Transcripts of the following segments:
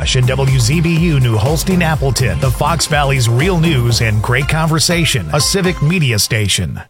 Nash and WZBU New Holstein Appleton, the Fox Valley's real news and great conversation, a civic media station.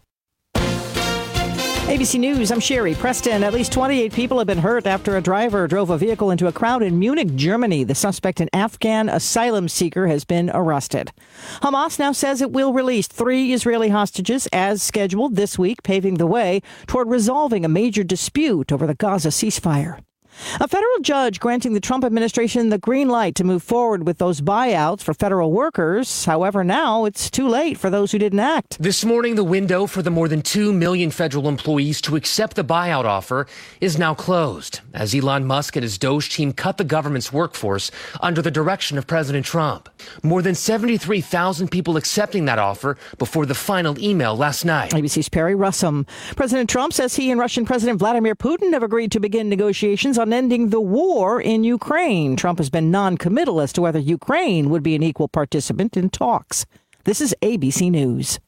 ABC News, I'm Sherry Preston. At least 28 people have been hurt after a driver drove a vehicle into a crowd in Munich, Germany. The suspect, an Afghan asylum seeker, has been arrested. Hamas now says it will release 3 Israeli hostages as scheduled this week, paving the way toward resolving a major dispute over the Gaza ceasefire. A federal judge granting the Trump administration the green light to move forward with those buyouts for federal workers. However, now it's too late for those who didn't act. This morning, the window for the more than 2 million federal employees to accept the buyout offer is now closed, as Elon Musk and his Doge team cut the government's workforce under the direction of President Trump. More than 73,000 people accepting that offer before the final email last night. ABC's Perry Russum. President Trump says he and Russian President Vladimir Putin have agreed to begin negotiations on ending the war in Ukraine. Trump has been non-committal as to whether Ukraine would be an equal participant in talks. This is ABC News.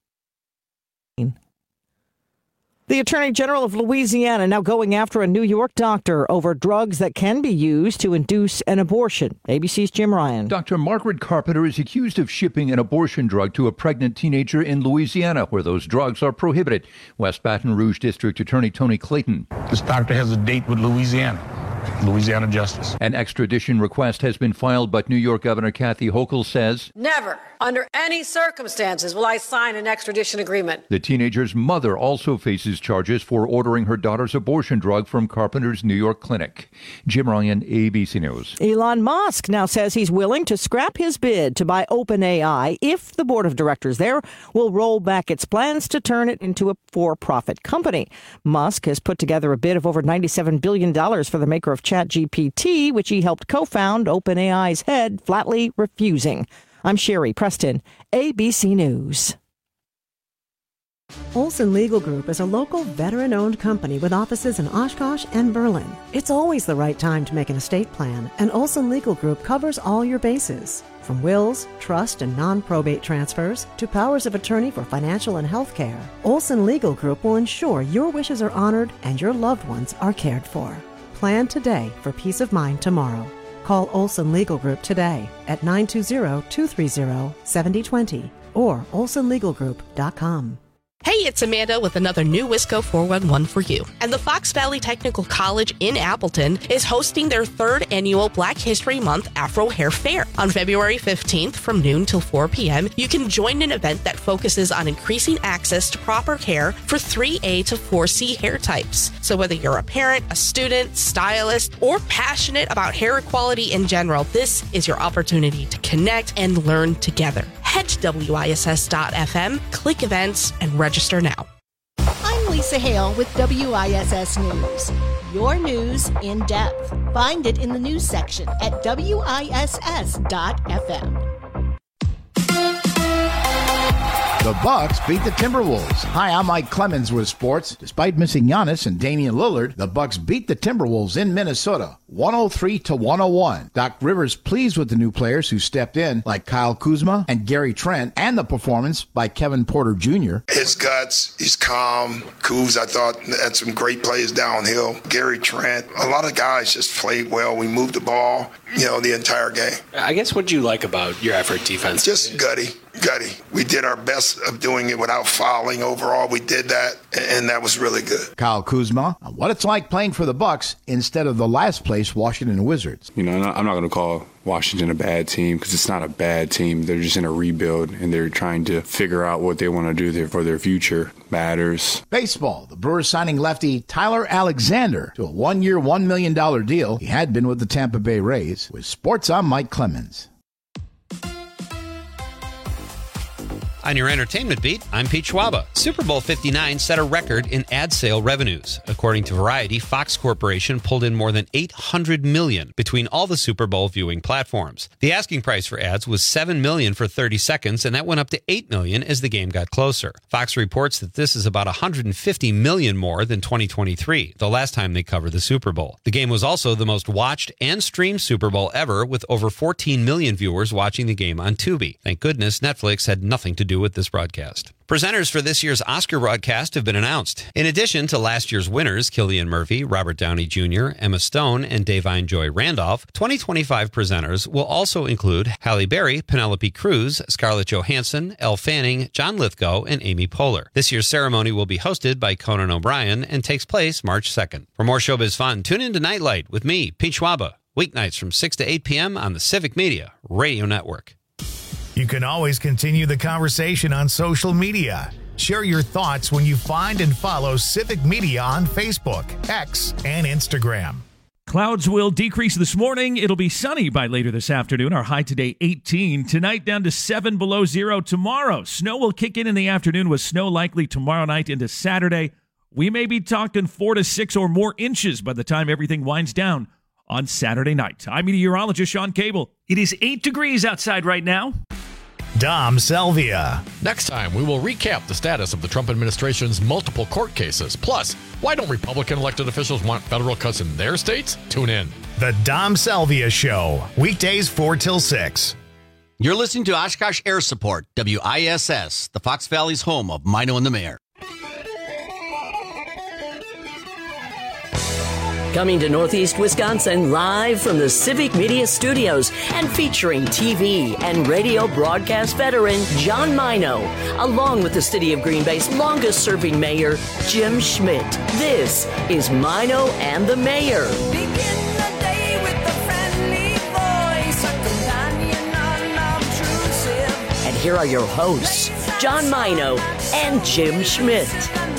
The Attorney General of Louisiana now going after a New York doctor over drugs that can be used to induce an abortion. ABC's Jim Ryan. Dr. Margaret Carpenter is accused of shipping an abortion drug to a pregnant teenager in Louisiana, where those drugs are prohibited. West Baton Rouge District Attorney Tony Clayton. This doctor has a date with Louisiana justice. An extradition request has been filed, but New York Governor Kathy Hochul says, "Never, under any circumstances, will I sign an extradition agreement." The teenager's mother also faces charges for ordering her daughter's abortion drug from Carpenter's New York clinic. Jim Ryan, ABC News. Elon Musk now says he's willing to scrap his bid to buy OpenAI if the board of directors there will roll back its plans to turn it into a for-profit company. Musk has put together a bid of over $97 billion for the maker of ChatGPT, which he helped co-found. OpenAI's head flatly refusing. I'm Sherry Preston, ABC News. Olson Legal Group is a local veteran-owned company with offices in Oshkosh and Berlin. It's always the right time to make an estate plan, and Olson Legal Group covers all your bases. From wills, trust, and non-probate transfers to powers of attorney for financial and health care, Olson Legal Group will ensure your wishes are honored and your loved ones are cared for. Plan today for peace of mind tomorrow. Call Olson Legal Group today at 920-230-7020 or olsonlegalgroup.com. Hey, it's Amanda with another new Wisco 411 for you. And the Fox Valley Technical College in Appleton is hosting their 3rd annual Black History Month Afro Hair Fair. On February 15th from noon till 4 p.m., you can join an event that focuses on increasing access to proper care for 3A to 4C hair types. So whether you're a parent, a student, stylist, or passionate about hair equality in general, this is your opportunity to connect and learn together. Head to WISS.FM, click events, and register now. I'm Lisa Hale with WISS News. Your news in depth. Find it in the news section at WISS.FM. The Bucks beat the Timberwolves. Hi, I'm Mike Clemens with sports. Despite missing Giannis and Damian Lillard, the Bucks beat the Timberwolves in Minnesota, 103-101. Doc Rivers pleased with the new players who stepped in, like Kyle Kuzma and Gary Trent, and the performance by Kevin Porter Jr. His guts, he's calm. Kuz, I thought, had some great plays downhill. Gary Trent, a lot of guys just played well. We moved the ball, the entire game. I guess what do you like about your effort defense? Just gutty. We did our best of doing it without fouling. Overall, we did that, and that was really good. Kyle Kuzma, what it's like playing for the Bucks instead of the last place Washington Wizards. I'm not going to call Washington a bad team because it's not a bad team. They're just in a rebuild, and they're trying to figure out what they want to do there for their future. Matters. Baseball, the Brewers signing lefty Tyler Alexander to a 1-year, $1 million deal. He had been with the Tampa Bay Rays. With sports, I'm Mike Clemens. On your entertainment beat, I'm Pete Schwaba. Super Bowl 59 set a record in ad sale revenues. According to Variety, Fox Corporation pulled in more than $800 million between all the Super Bowl viewing platforms. The asking price for ads was $7 million for 30 seconds, and that went up to $8 million as the game got closer. Fox reports that this is about $150 million more than 2023, the last time they covered the Super Bowl. The game was also the most watched and streamed Super Bowl ever, with over 14 million viewers watching the game on Tubi. Thank goodness Netflix had nothing to do do with this broadcast. Presenters for this year's Oscar broadcast have been announced. In addition to last year's winners, Cillian Murphy, Robert Downey Jr., Emma Stone, and Da'Vine Joy Randolph, 2025 presenters will also include Halle Berry, Penelope Cruz, Scarlett Johansson, Elle Fanning, John Lithgow, and Amy Poehler. This year's ceremony will be hosted by Conan O'Brien and takes place March 2nd. For more showbiz fun, tune in to Nightlight with me, Pete Schwaba, weeknights from 6 to 8 p.m. on the Civic Media Radio Network. You can always continue the conversation on social media. Share your thoughts when you find and follow Civic Media on Facebook, X, and Instagram. Clouds will decrease this morning. It'll be sunny by later this afternoon. Our high today, 18. Tonight, down to 7 below zero. Tomorrow, snow will kick in the afternoon with snow likely tomorrow night into Saturday. We may be talking 4 to 6 or more inches by the time everything winds down on Saturday night. I'm meteorologist Sean Cable. It is 8 degrees outside right now. Dom Salvia. Next time, we will recap the status of the Trump administration's multiple court cases. Plus, why don't Republican elected officials want federal cuts in their states? Tune in. The Dom Salvia Show, weekdays 4 till 6. You're listening to Oshkosh Air Support, WISS, the Fox Valley's home of Mino and the Mayor. Coming to Northeast Wisconsin live from the Civic Media Studios and featuring TV and radio broadcast veteran John Mino, along with the City of Green Bay's longest-serving mayor, Jim Schmidt. This is Mino and the Mayor. Begin the day with a friendly voice, a companion unobtrusive. And here are your hosts, John Mino and Jim Schmidt.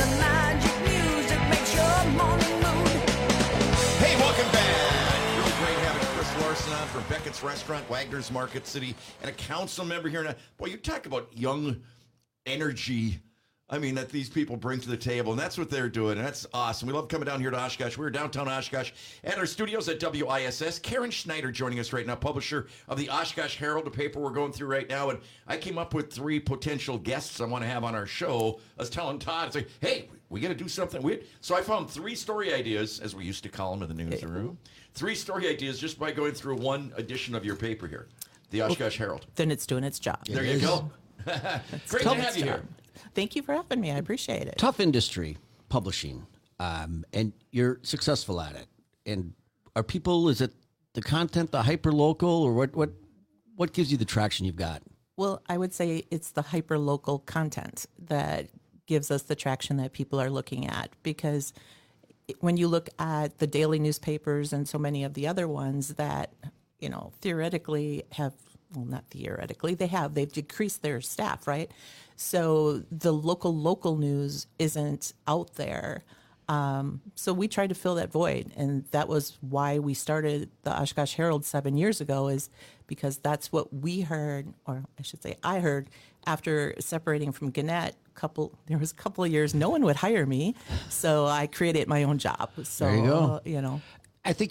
Beckett's Restaurant, Wagner's Market City, and a council member here. Boy, you talk about young energy. I mean, that these people bring to the table, and that's what they're doing, and that's awesome. We love coming down here to Oshkosh. We're downtown Oshkosh at our studios at WISS. Karen Schneider joining us right now, publisher of the Oshkosh Herald, the paper we're going through right now, and I came up with 3 potential guests I want to have on our show. I was telling Todd, it's like, hey, we got to do something weird. So I found 3 story ideas, as we used to call them in the newsroom. 3 story ideas just by going through one edition of your paper here, the Oshkosh Herald. Then it's doing its job. There you go. Great to have you here. Thank you for having me. I appreciate it. Tough industry, publishing, and you're successful at it. And are people, is it the content, the hyper-local, or what gives you the traction you've got? Well, I would say it's the hyper-local content that gives us the traction that people are looking at, because when you look at the daily newspapers and so many of the other ones that, you know, theoretically have, well, not theoretically, they've decreased their staff, right? So the local news isn't out there. So we tried to fill that void, and that was why we started the Oshkosh Herald 7 years ago, is because that's what we heard, or I should say I heard, after separating from Gannett. There was a couple of years no one would hire me, so I created my own job. So there you go. You know, I think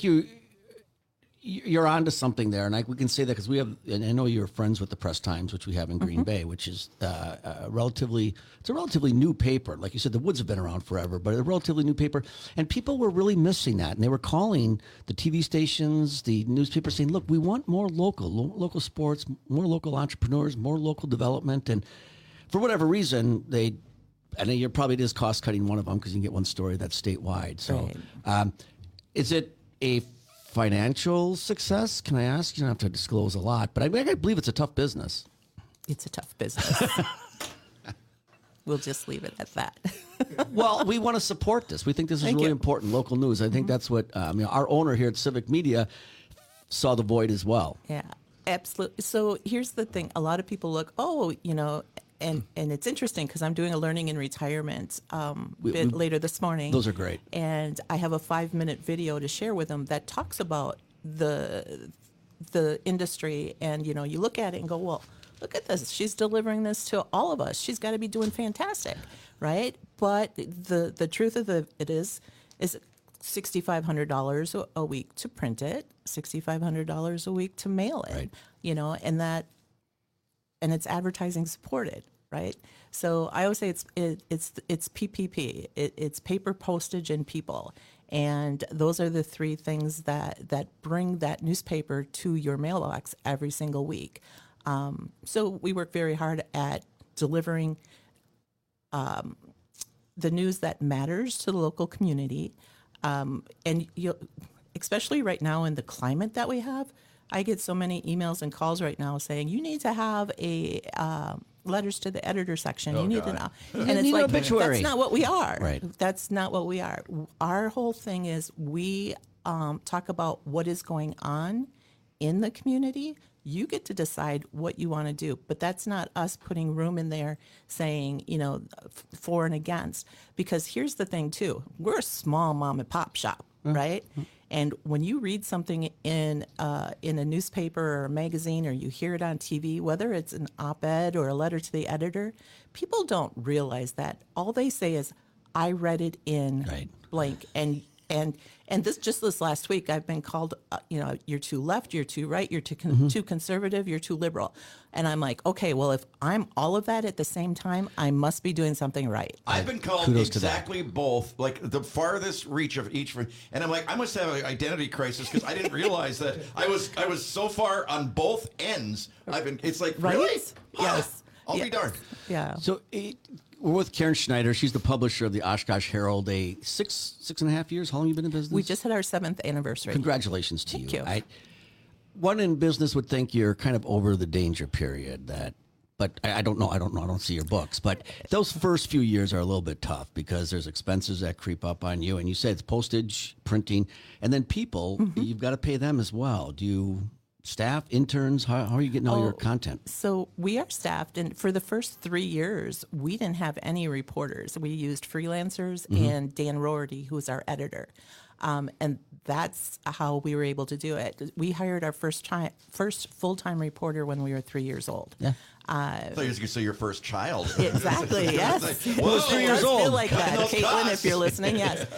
you're onto something there, and we can say that because we have, and I know you're friends with the Press Times, which we have in Green Bay, which is it's a relatively new paper. Like you said, the Woods have been around forever, but a relatively new paper, and people were really missing that, and they were calling the TV stations, the newspapers, saying, "Look, we want more local sports, more local entrepreneurs, more local development," and for whatever reason, it probably is cost cutting one of them because you can get one story that's statewide. So, right. Is it a financial success? Can I ask? You don't have to disclose a lot, but I believe it's a tough business. It's a tough business. We'll just leave it at that. Well, we want to support this. We think this is really important, local news. I think that's what our owner here at Civic Media saw the void as well. Yeah, absolutely. So here's the thing. A lot of people look, and it's interesting because I'm doing a learning in retirement bit later this morning. Those are great. And I have a 5-minute video to share with them that talks about the industry. And, you look at it and go, well, look at this. She's delivering this to all of us. She's got to be doing fantastic, right? But the truth of it is $6,500 a week to print it, $6,500 a week to mail it, right. And it's advertising supported, right? So I always say it's PPP. It's paper, postage, and people, and those are the 3 things that bring that newspaper to your mailbox every single week. So we work very hard at delivering the news that matters to the local community. And especially right now in the climate that we have, I get so many emails and calls right now saying you need to have a letters to the editor section. You need to know, and it's like that's not what we are. Right. That's not what we are. Our whole thing is we talk about what is going on in the community. You get to decide what you want to do, but that's not us putting room in there saying, for and against. Because here's the thing too, we're a small mom and pop shop, right? And when you read something in a newspaper or a magazine, or you hear it on TV, whether it's an op-ed or a letter to the editor, people don't realize that. All they say is, I read it in blank. And this last week, I've been called, you're too left, you're too right, you're too conservative, you're too liberal. And I'm like, okay, well, if I'm all of that at the same time, I must be doing something right. I've been called exactly both, like the farthest reach of each. And I'm like, I must have an identity crisis because I didn't realize that I was so far on both ends. It's like, right? Really? Yes. I'll be darned. Yeah. So we're with Karen Schneider. She's the publisher of the Oshkosh Herald. 6.5 years. How long have you been in business? We just had our 7th anniversary. Congratulations to you. Thank you. One in business would think you're kind of over the danger period. But I don't know. I don't see your books. But those first few years are a little bit tough because there's expenses that creep up on you. And you said it's postage, printing, and then people, you've got to pay them as well. Do you staff, interns? How are you getting all your content? So we are staffed, and for the first 3 years, we didn't have any reporters. We used freelancers and Dan Roherty, who's our editor. And that's how we were able to do it. We hired our first full-time reporter when we were 3 years old. Yeah. I thought you were going to say your first child. Exactly, yes. Who was 3 years old? Feel like that, Caitlin, if you're listening, yes.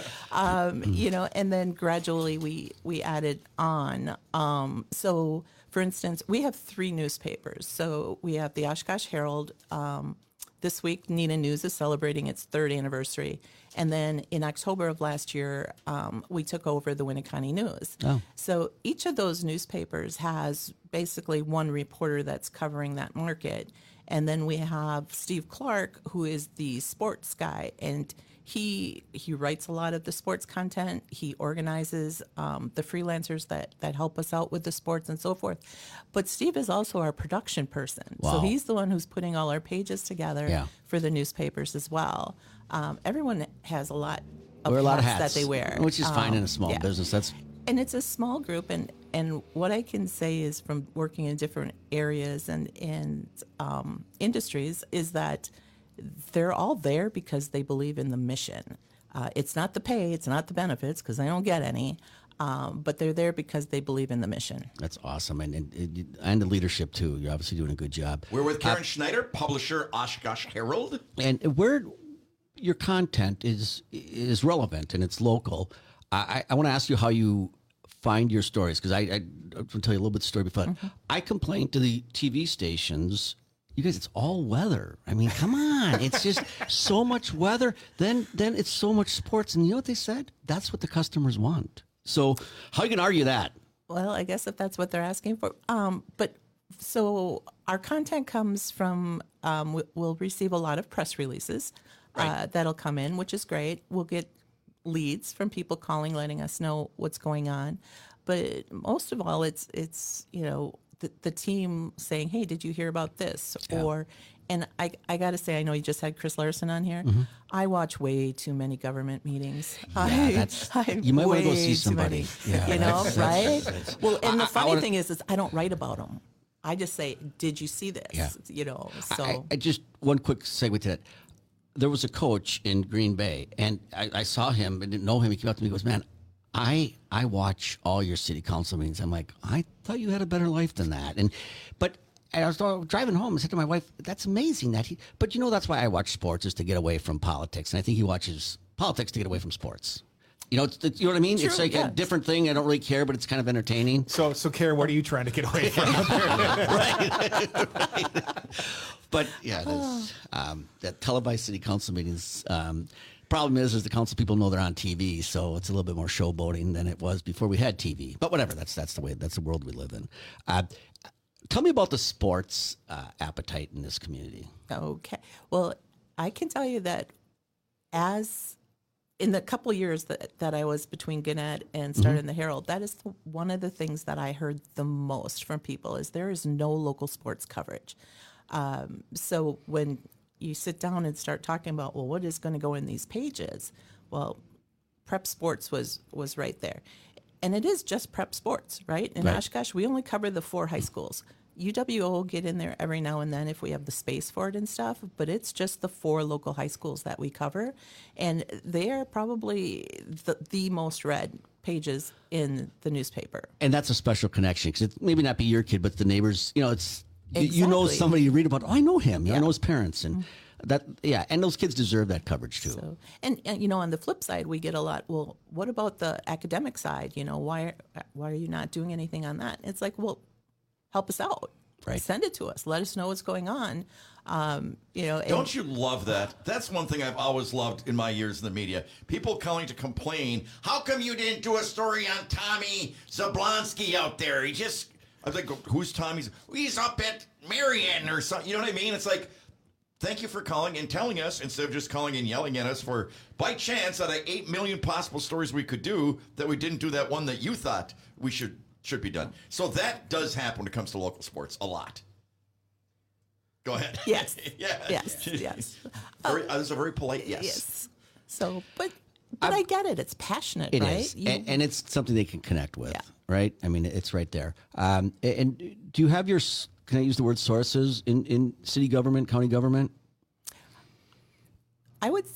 And then gradually we added on. So, for instance, we have 3 newspapers. So we have the Oshkosh Herald. This week, Neenah News is celebrating its 3rd anniversary. And then in October of last year, we took over the Winneconne News. Oh. So each of those newspapers has basically one reporter that's covering that market. And then we have Steve Clark, who is the sports guy, and he writes a lot of the sports content. He organizes the freelancers that help us out with the sports and so forth. But Steve is also our production person. Wow. So he's the one who's putting all our pages together for the newspapers as well. Everyone has a lot of hats that they wear. Which is fine in a small business. And it's a small group, and what I can say is from working in different areas and industries is that they're all there because they believe in the mission. It's not the pay, it's not the benefits, because they don't get any, but they're there because they believe in the mission. That's awesome. And the leadership, too. You're obviously doing a good job. We're with Karen Schneider, publisher, Oshkosh Herald. And where your content is relevant and it's local, I want to ask you how you find your stories, because I'll tell you a little bit of the story before. I complained to the TV stations, you guys, it's all weather. I mean, come on. It's just so much weather. Then it's so much sports. And you know what they said? That's what the customers want. So how you can argue that? Well, I guess if that's what they're asking for. But so our content comes from, we'll receive a lot of press releases that'll come in, which is great. We'll get leads from people calling, letting us know what's going on. But most of all, it's the team saying, hey, did you hear about this? Yeah. And I got to say, I know you just had Chris Larson on here. I watch way too many government meetings. Yeah, you might want to go see somebody. Yeah, right? Well, and the funny thing is I don't write about them. I just say, did you see this? Yeah. So. I just, one quick segue to that. There was a coach in Green Bay, and I saw him, I didn't know him. He came up to me and goes, man, I watch all your city council meetings. I'm like, I thought you had a better life than that. But I was driving home and said to my wife, that's amazing but that's why I watch sports, is to get away from politics. And I think he watches politics to get away from sports. You know what I mean? True, it's like a different thing. I don't really care, but it's kind of entertaining. So Karen, what are you trying to get away from? right. But yeah, that televised city council meetings. Problem is the council people know they're on TV, so it's a little bit more showboating than it was before we had TV. But whatever, that's the world we live in. Tell me about the sports appetite in this community. Okay. Well, I can tell you that in the couple of years that I was between Gannett and started in the Herald, that is one of the things that I heard the most from people is there is no local sports coverage. So when you sit down and start talking about, well, what is going to go in these pages? Well, prep sports was right there. And it is just prep sports, right? In Oshkosh, we only cover the 4 high schools. UWO will get in there every now and then if we have the space for it and stuff, but it's just the 4 local high schools that we cover. And they are probably the most read pages in the newspaper. And that's a special connection because it maybe not be your kid, but the neighbors, you know, it's, Exactly. you know somebody you read about, oh, I know him, I know his parents. And and those kids deserve that coverage too. So, and you know, on the flip side, we get a lot, well, what about the academic side? You know, why are you not doing anything on that? It's like, well, help us out. Right. Send it to us. Let us know what's going on. You know, Don't you love that? That's one thing I've always loved in my years in the media. People calling to complain, how come you didn't do a story on Tommy Zablonsky out there? I was like, who's Tommy? He's up at Marion or something. You know what I mean? It's like, thank you for calling and telling us instead of just calling and yelling at us for, by chance, out of 8 million possible stories we could do, that we didn't do that one that you thought we should be done. So that does happen when it comes to local sports a lot. Go ahead. Yes. Yes. That's a very polite yes. Yes. So, but I get it. It's passionate, It right? is. And it's something they can connect with, right? I mean, it's right there. And do you have your, can I use the word sources in city government, county government? I would,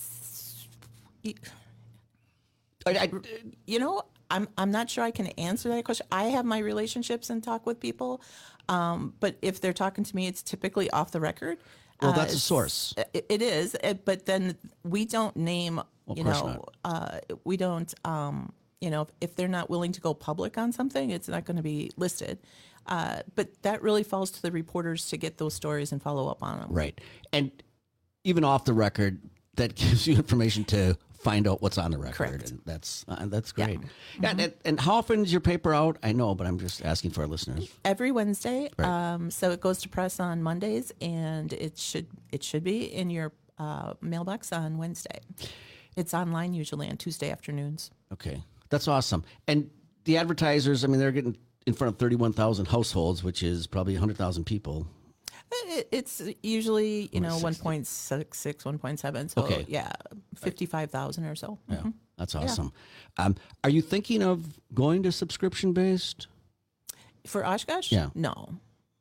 you know, I'm not sure I can answer that question. I have my relationships and talk with people, but if they're talking to me, it's typically off the record. Well, that's a source. It is, but then we don't name, we don't, you know, if they're not willing to go public on something, it's not going to be listed. But that really falls to the reporters to get those stories and follow up on them. Right. And even off the record, that gives you information to find out what's on the record. Correct. And that's great. Yeah. And how often is your paper out? I know, but I'm just asking for our listeners. Every Wednesday. Right. So it goes to press on Mondays, and it should be in your mailbox on Wednesday. It's online usually on Tuesday afternoons. Okay. That's awesome. And the advertisers, I mean, they're getting in front of 31,000 households, which is probably 100,000 people. It's usually, 1.66, 1.7. So, Okay. 55,000 or so. Yeah, Mhm. that's awesome. Are you thinking of going to subscription-based? For Oshkosh? Yeah. No.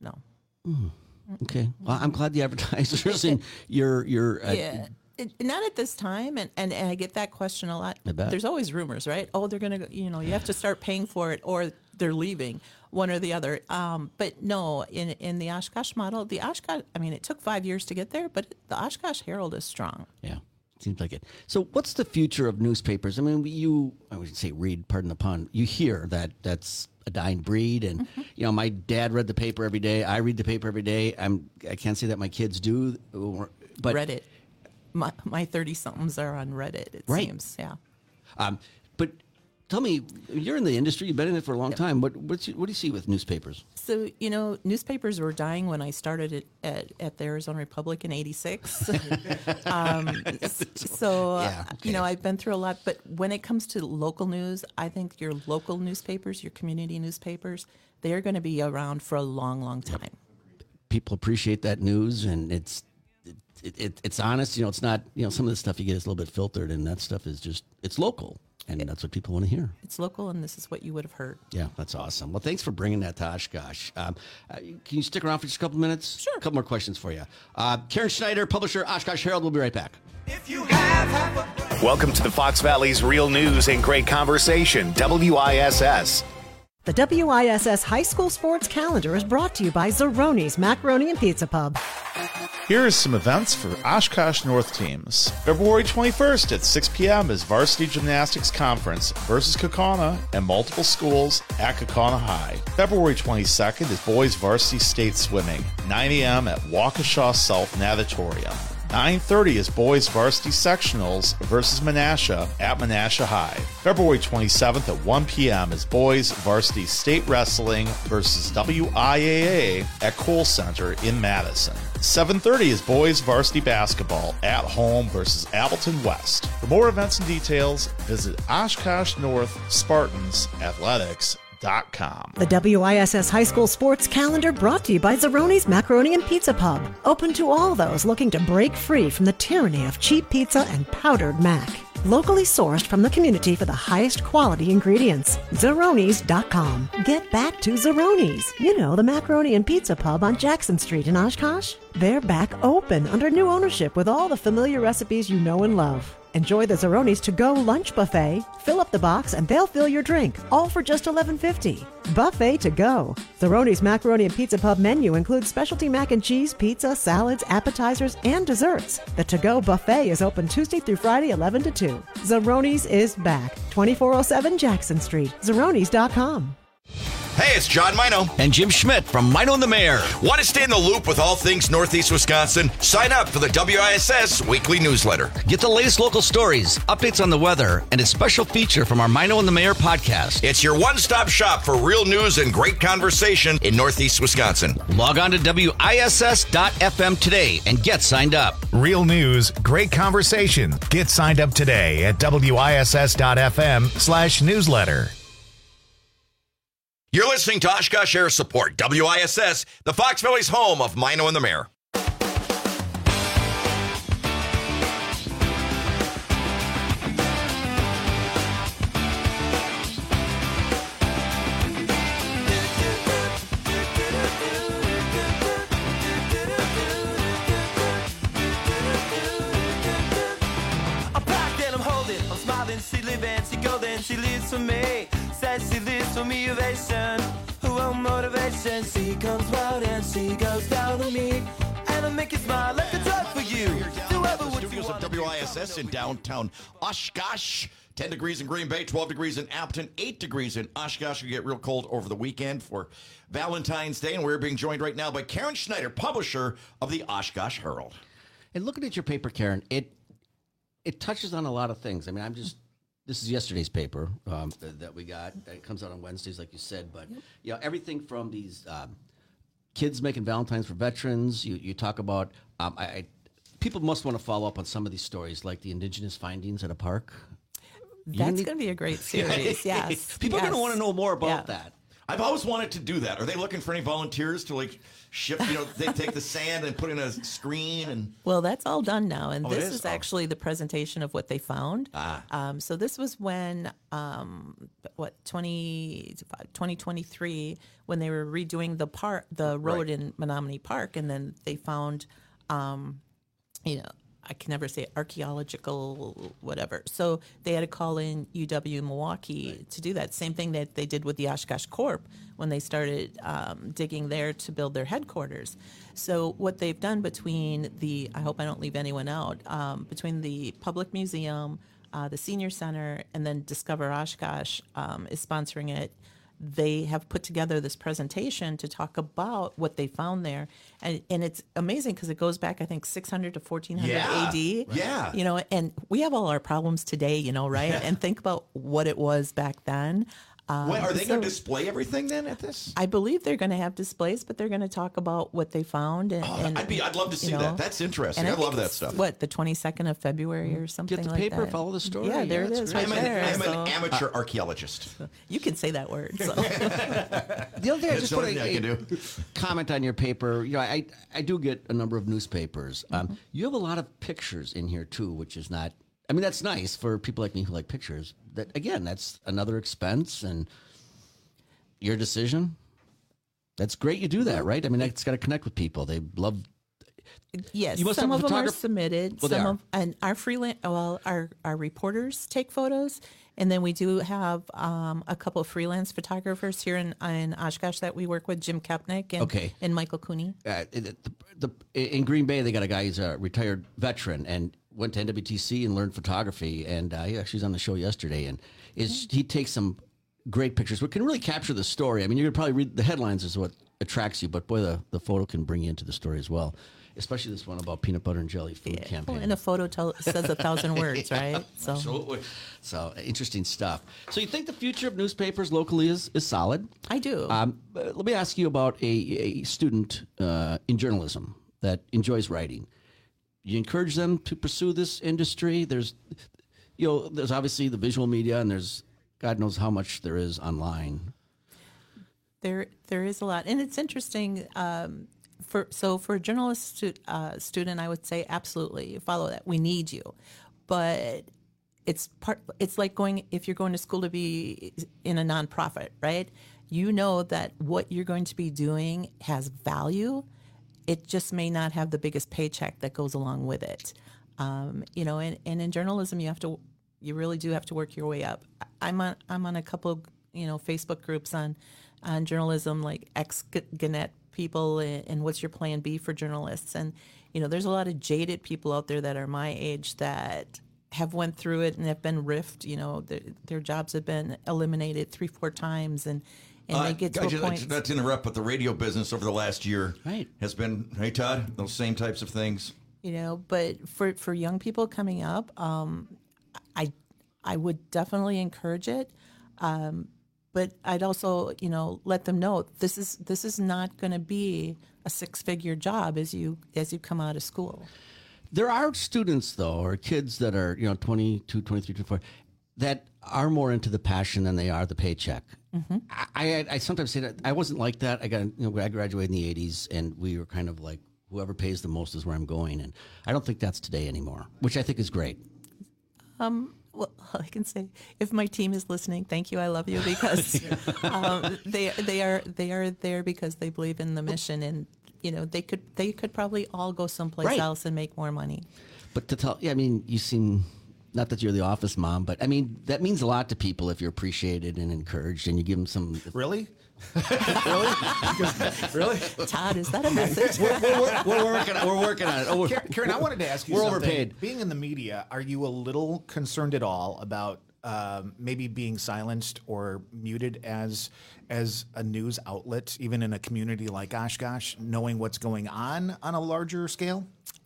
Okay. Well, I'm glad the advertisers and your Not at this time, and I get that question a lot. I bet. There's always rumors, right? Oh, they're going to, you have to start paying for it, or they're leaving, one or the other. But no, in the Oshkosh model, it took 5 years to get there, but the Oshkosh Herald is strong. Yeah, seems like it. So what's the future of newspapers? I mean, I would say read, pardon the pun, you hear that's a dying breed, and my dad read the paper every day. I read the paper every day. I can't say that my kids do, but Reddit. My 30-somethings are on Reddit, it seems. Yeah. But tell me, you're in the industry. You've been in it for a long time. What do you see with newspapers? So, newspapers were dying when I started at the Arizona Republic in '86. I've been through a lot. But when it comes to local news, I think your local newspapers, your community newspapers, they're going to be around for a long, long time. People appreciate that news, and it's honest. It's not, some of the stuff you get is a little bit filtered, and that stuff is just, it's local. And that's what people want to hear. It's local, and this is what you would have heard. Yeah, that's awesome. Well, thanks for bringing that to Oshkosh. Can you stick around for just a couple minutes? Sure. A couple more questions for you. Karen Schneider, publisher, Oshkosh Herald. We'll be right back. Welcome to the Fox Valley's Real News and Great Conversation, WISS. The WISS High School Sports Calendar is brought to you by Zeroni's Macaroni and Pizza Pub. Here is some events for Oshkosh North teams. February 21st at 6 p.m. is Varsity Gymnastics Conference versus Kaukauna and multiple schools at Kaukauna High. February 22nd is Boys Varsity State Swimming, 9 a.m. at Waukesha South Natatorium. 9:30 is boys varsity sectionals versus Menasha at Menasha High. February 27th at 1 p.m. is boys varsity state wrestling versus WIAA at Kohl Center in Madison. 7:30 is boys varsity basketball at home versus Appleton West. For more events and details, visit Oshkosh North Spartans Athletics.com. The WISS High School Sports Calendar brought to you by Zeroni's Macaroni and Pizza Pub. Open to all those looking to break free from the tyranny of cheap pizza and powdered mac. Locally sourced from the community for the highest quality ingredients. Zeronis.com. Get back to Zeroni's. You know, the Macaroni and Pizza Pub on Jackson Street in Oshkosh. They're back open under new ownership with all the familiar recipes you know and love. Enjoy the Zeroni's to-go lunch buffet. Fill up the box and they'll fill your drink, all for just $11.50. Buffet to go. Zeroni's Macaroni and Pizza Pub menu includes specialty mac and cheese, pizza, salads, appetizers, and desserts. The to-go buffet is open Tuesday through Friday, 11 to 2. Zeroni's is back. 2407 Jackson Street. Zeronis.com. Hey, it's John Mino. And Jim Schmidt from Mino and the Mayor. Want to stay in the loop with all things Northeast Wisconsin? Sign up for the WISS weekly newsletter. Get the latest local stories, updates on the weather, and a special feature from our Mino and the Mayor podcast. It's your one-stop shop for real news and great conversation in Northeast Wisconsin. Log on to WISS.FM today and get signed up. Real news, great conversation. Get signed up today at WISS.FM/newsletter. You're listening to Oshkosh Air Support, WISS, the Fox Valley's home of Mino and the Mayor. I'm packed and I'm holding, I'm smiling, she living, she golden, she lives for me. Says she lives for me, ovation, who won't motivation. She comes round and she goes down on me, and I make you smile like a drug for you. Do ever what you want. Of WISS in downtown Oshkosh. 10 degrees in Green Bay, 12 degrees in Appleton, 8 degrees in Oshkosh. We get real cold over the weekend for Valentine's Day, and we're being joined right now by Karen Schneider, publisher of the Oshkosh Herald. And looking at your paper, Karen, it touches on a lot of things. I mean, this is yesterday's paper that we got. It comes out on Wednesdays, like you said. But you know, everything from these kids making Valentines for veterans. You talk about. People must want to follow up on some of these stories, like the indigenous findings at a park. That's going to be a great series. Yes, People are going to want to know more about Yeah. that. I've always wanted to do that. Are they looking for any volunteers to ship? They take the sand and put in a screen and. Well, that's all done now, and Oh, this it is? is actually the presentation of what they found. So this was when 2023, when they were redoing the road in Menominee Park, and then they found, I can never say archaeological whatever. So they had to call in UW Milwaukee to do that. Same thing that they did with the Oshkosh Corp when they started digging there to build their headquarters. So what they've done between I hope I don't leave anyone out, between the Public Museum, the Senior Center, and then Discover Oshkosh is sponsoring it. They have put together this presentation to talk about what they found there. And it's amazing because it goes back, I think, 600 to 1400 AD. Yeah. And we have all our problems today, right? Yeah. And think about what it was back then. Are they going to display everything then at this? I believe they're going to have displays, but they're going to talk about what they found. I'd love to see that. That's interesting. I love that stuff. What, the 22nd of February or something like that? Get the paper, follow the story. Yeah, there it is, right there. I'm an amateur archaeologist. You can say that word. So. The other day, I just want to comment on your paper. I do get a number of newspapers. You have a lot of pictures in here too, which is not. I mean, that's nice for people like me who like pictures. That again, that's another expense and your decision. That's great. You do that, right? I mean, it's got to connect with people. They love. Yes, you must some have of them are submitted. Well, and our freelance, our reporters take photos, and then we do have a couple of freelance photographers here in Oshkosh that we work with, Jim Kepnick and Michael Cooney. In Green Bay, they got a guy who's a retired veteran and went to NWTC and learned photography, and he actually was on the show yesterday, and he takes some great pictures, but can really capture the story. I mean, you're going to probably read the headlines is what attracts you, but boy, the photo can bring you into the story as well. Especially this one about peanut butter and jelly food campaign. Well, and a photo says 1,000 words, right? So. Absolutely. So interesting stuff. So you think the future of newspapers locally is solid? I do. Let me ask you about a student in journalism that enjoys writing. You encourage them to pursue this industry. There's obviously the visual media, and there's God knows how much there is online. There is a lot, and it's interesting. For a journalist student, I would say absolutely follow that. We need you, but it's like if you're going to school to be in a nonprofit, right? You know that what you're going to be doing has value. It just may not have the biggest paycheck that goes along with it. And in journalism, you really do have to work your way up. I'm on a couple, Facebook groups on journalism, like ex-Gannett people, and what's your plan B for journalists. And, there's a lot of jaded people out there that are my age that have went through it and have been riffed. Their jobs have been eliminated 3-4 times, and they get to a point. Not to interrupt, but the radio business over the last year has been, hey, Todd, those same types of things. But for young people coming up, I would definitely encourage it. But I'd also, let them know this is not going to be a 6-figure job as you come out of school. There are students, though, or kids that are 22, 23, 24, that are more into the passion than they are the paycheck. Mm-hmm. I sometimes say that I wasn't like that. I graduated in the 80s, and we were kind of like, whoever pays the most is where I'm going. And I don't think that's today anymore, which I think is great. Well, I can say, if my team is listening, thank you. I love you, because they are there because they believe in the mission, and they could probably all go someplace else and make more money. But to tell, you seem, not that you're the office mom, but that means a lot to people if you're appreciated and encouraged, and you give them some. Really? Really? Todd, is that a message? We're working on it. Karen, I wanted to ask you we're something. Overpaid. Being in the media, are you a little concerned at all about maybe being silenced or muted as a news outlet, even in a community like Oshkosh, knowing what's going on a larger scale?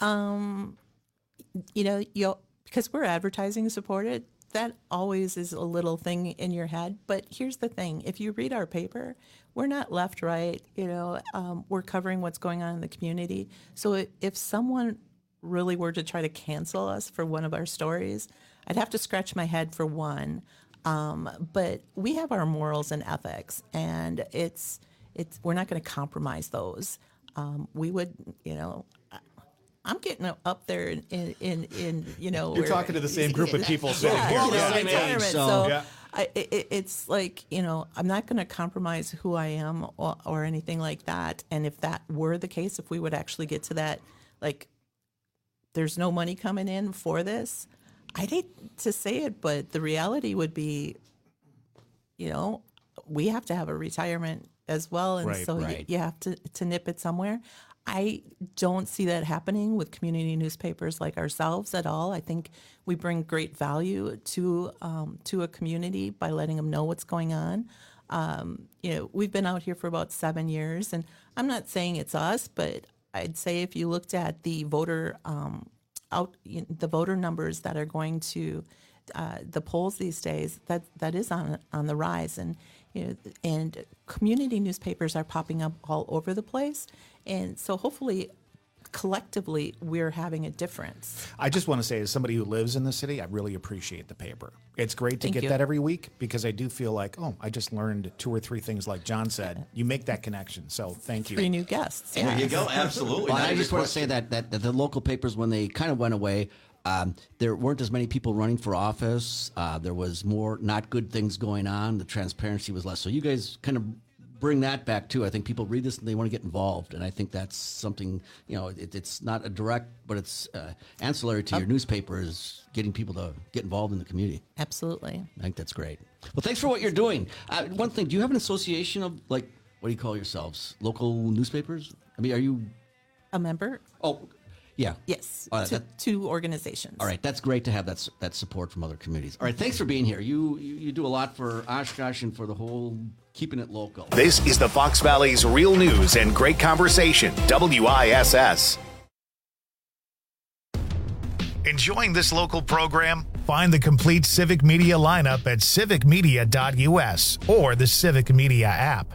Because we're advertising supported, that always is a little thing in your head. But here's the thing. If you read our paper, we're not left, right. We're covering what's going on in the community. So if someone really were to try to cancel us for one of our stories, I'd have to scratch my head for one. But we have our morals and ethics, and we're not going to compromise those. We would, I'm getting up there in You're talking to the same group of people. So it's like, I'm not going to compromise who I am or anything like that. And if that were the case, if we would actually get to that, like, there's no money coming in for this, I'd hate to say it, but the reality would be, we have to have a retirement as well. And you have to nip it somewhere. I don't see that happening with community newspapers like ourselves at all. I think we bring great value to a community by letting them know what's going on. We've been out here for about 7 years, and I'm not saying it's us, but I'd say if you looked at the voter numbers that are going to the polls these days, that is on the rise, and community newspapers are popping up all over the place. And so hopefully, collectively, we're having a difference. I just want to say, as somebody who lives in the city, I really appreciate the paper. It's great to get that every week, because I do feel like, I just learned 2 or 3 things like John said. You make that connection. So thank you. 3 new guests. There you go. Absolutely. Well, I just want to say that the local papers, when they kind of went away, there weren't as many people running for office. There was more not good things going on. The transparency was less. So you guys kind of bring that back too. I think people read this and they want to get involved, and I think that's something, it's not a direct, but it's ancillary to your newspaper, is getting people to get involved in the community. Absolutely. I think that's great. Well, thanks for what you're doing. One thing, do you have an association of, like, what do you call yourselves? Local newspapers? I mean, are you a member? Oh, yeah. Yes. Two organizations. All right. That's great to have that support from other communities. All right. Thanks for being here. You do a lot for Oshkosh and for the whole keeping it local. This is the Fox Valley's Real News and Great Conversation, WISS. Enjoying this local program? Find the complete Civic Media lineup at civicmedia.us or the Civic Media app.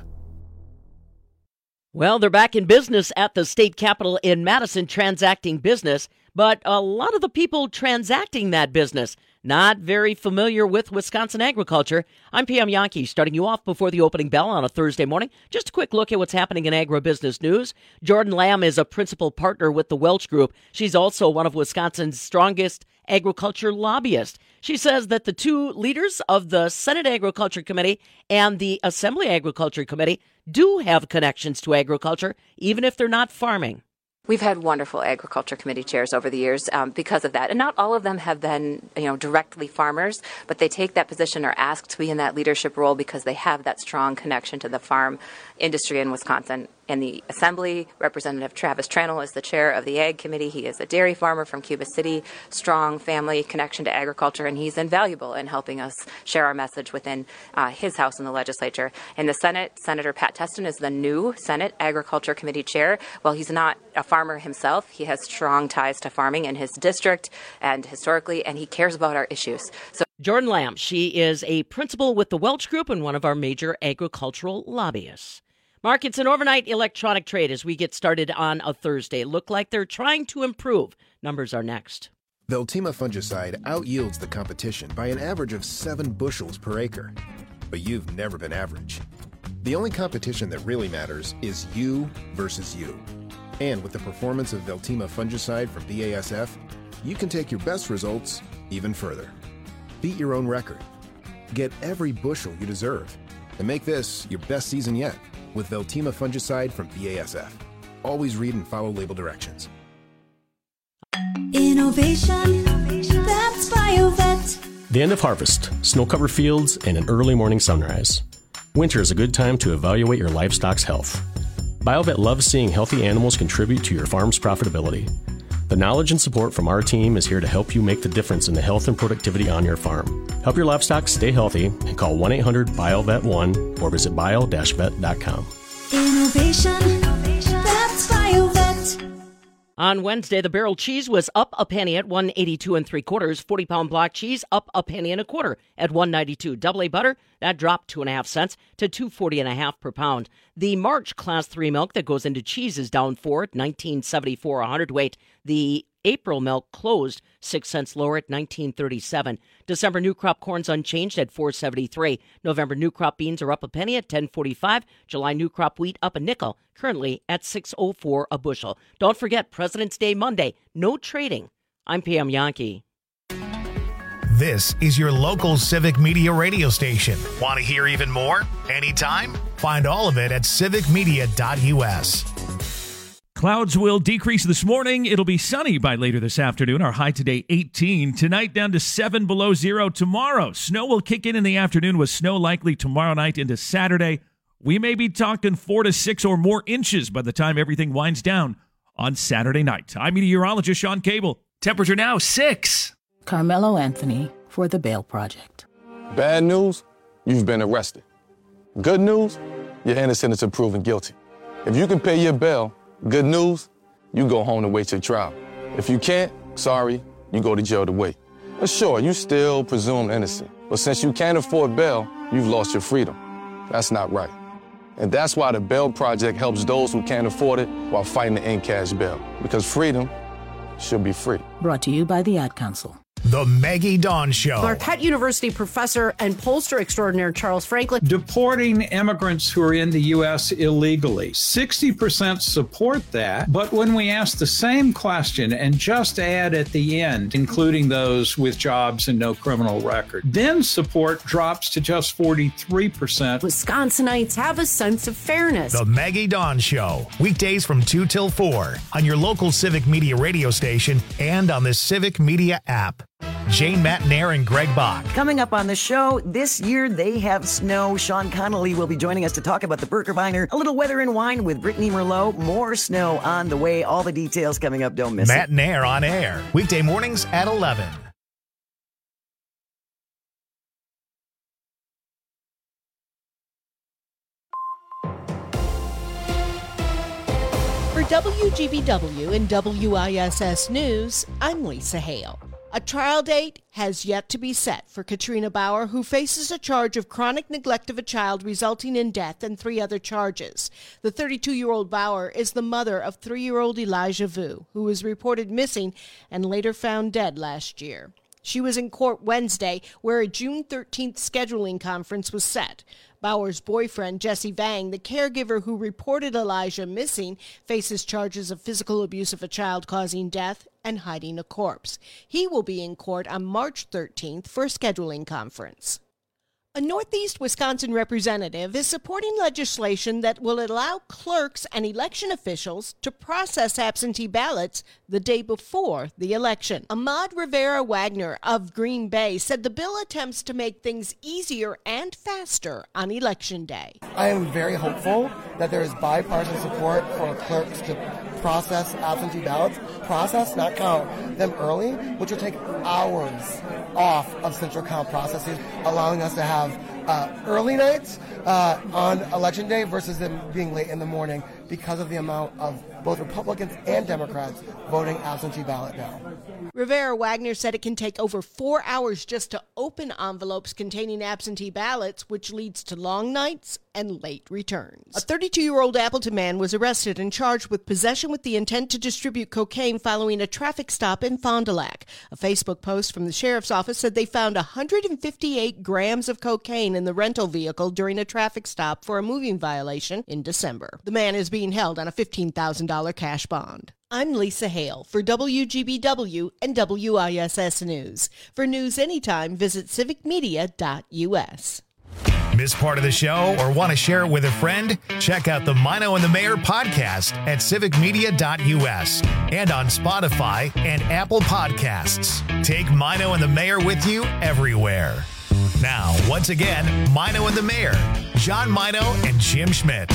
Well, they're back in business at the state capitol in Madison, transacting business, but a lot of the people transacting that business not very familiar with Wisconsin agriculture. I'm Pam Yankee, starting you off before the opening bell on a Thursday morning. Just a quick look at what's happening in agribusiness news. Jordan Lamb is a principal partner with the Welch Group. She's also one of Wisconsin's strongest agriculture lobbyists. She says that the two leaders of the Senate Agriculture Committee and the Assembly Agriculture Committee do have connections to agriculture, even if they're not farming. We've had wonderful agriculture committee chairs over the years because of that. And not all of them have been, directly farmers, but they take that position or ask to be in that leadership role because they have that strong connection to the farm industry in Wisconsin. In the Assembly, Representative Travis Tranel is the chair of the Ag Committee. He is a dairy farmer from Cuba City, strong family connection to agriculture, and he's invaluable in helping us share our message within his house in the legislature. In the Senate, Senator Pat Teston is the new Senate Agriculture Committee chair. While he's not a farmer himself, he has strong ties to farming in his district and historically, and he cares about our issues. So Jordan Lamb, she is a principal with the Welch Group and one of our major agricultural lobbyists. Markets and overnight electronic trade as we get started on a Thursday look like they're trying to improve. Numbers are next. Veltima fungicide outyields the competition by an average of 7 bushels per acre. But you've never been average. The only competition that really matters is you versus you. And with the performance of Veltima fungicide from BASF, you can take your best results even further. Beat your own record. Get every bushel you deserve. And make this your best season yet with Veltima fungicide from BASF. Always read and follow label directions. Innovation, that's BioVet. The end of harvest, snow-covered fields, and an early morning sunrise. Winter is a good time to evaluate your livestock's health. BioVet loves seeing healthy animals contribute to your farm's profitability. The knowledge and support from our team is here to help you make the difference in the health and productivity on your farm. Help your livestock stay healthy and call 1-800-BioVet1 or visit bio-vet.com. Innovation, that's BioVet. On Wednesday, the barrel cheese was up a penny at 182 3/4. 40-pound block cheese up a penny and a quarter at 192. Double A butter, that dropped 2.5 cents to 240.5 per pound. The March Class 3 milk that goes into cheese is down 4 at 19.74 a hundredweight. The April milk closed 6 cents lower at 19.37. December new crop corn's unchanged at 4.73. November new crop beans are up a penny at 10.45. July new crop wheat up a nickel, currently at 6.04 a bushel. Don't forget President's Day Monday, no trading. I'm Pam Yankee. This is your local Civic Media radio station. Want to hear even more? Anytime? Find all of it at civicmedia.us. Clouds will decrease this morning. It'll be sunny by later this afternoon. Our high today, 18. Tonight, down to 7 below zero. Tomorrow, snow will kick in the afternoon with snow likely tomorrow night into Saturday. We may be talking 4 to 6 or more inches by the time everything winds down on Saturday night. I'm meteorologist Sean Cable. Temperature now 6. Carmelo Anthony for the Bail Project. Bad news, you've been arrested. Good news, you're innocent until proven guilty. If you can pay your bail, good news, you go home to wait your trial. If you can't, sorry, you go to jail to wait. But sure, you still presumed innocent. But since you can't afford bail, you've lost your freedom. That's not right. And that's why the Bail Project helps those who can't afford it while fighting to end cash bail. Because freedom should be free. Brought to you by the Ad Council. The Maggie Dawn Show. Marquette University professor and pollster extraordinaire Charles Franklin. Deporting immigrants who are in the U.S. illegally. 60% support that, but when we ask the same question and just add at the end, including those with jobs and no criminal record, then support drops to just 43%. Wisconsinites have a sense of fairness. The Maggie Dawn Show. Weekdays from 2 till 4 on your local Civic Media radio station and on the Civic Media app. Jane Matnair and Greg Bach. Coming up on the show, this year they have snow. Sean Connolly will be joining us to talk about the Birkebeiner. A little weather and wine with Brittany Merlot. More snow on the way. All the details coming up. Don't miss it. Matnair on air. Weekday mornings at 11. For WGBW and WISS News, I'm Lisa Hale. A trial date has yet to be set for Katrina Bauer, who faces a charge of chronic neglect of a child resulting in death and 3 other charges. The 32-year-old Bauer is the mother of 3-year-old Elijah Vu, who was reported missing and later found dead last year. She was in court Wednesday, where a June 13th scheduling conference was set. Bauer's boyfriend, Jesse Vang, the caregiver who reported Elijah missing, faces charges of physical abuse of a child causing death and hiding a corpse. He will be in court on March 13th for a scheduling conference. A Northeast Wisconsin representative is supporting legislation that will allow clerks and election officials to process absentee ballots the day before the election. Ahmad Rivera Wagner of Green Bay said the bill attempts to make things easier and faster on Election Day. I am very hopeful that there is bipartisan support for clerks to process absentee ballots, process, not count them early, which will take hours off of central count processes, allowing us to have early nights on Election Day versus them being late in the morning because of the amount of both Republicans and Democrats voting absentee ballot now. Rivera Wagner said it can take over 4 hours just to open envelopes containing absentee ballots, which leads to long nights and late returns. A 32-year-old Appleton man was arrested and charged with possession with the intent to distribute cocaine following a traffic stop in Fond du Lac. A Facebook post from the sheriff's office said they found 158 grams of cocaine in the rental vehicle during a traffic stop for a moving violation in December. The man is being held on a $15,000 cash bond. I'm Lisa Hale for WGBW and WISS News. For news anytime, visit civicmedia.us. Miss part of the show or want to share it with a friend? Check out the Mino and the Mayor podcast at civicmedia.us and on Spotify and Apple Podcasts. Take Mino and the Mayor with you everywhere. Now, once again, Mino and the Mayor, John Mino and Jim Schmidt.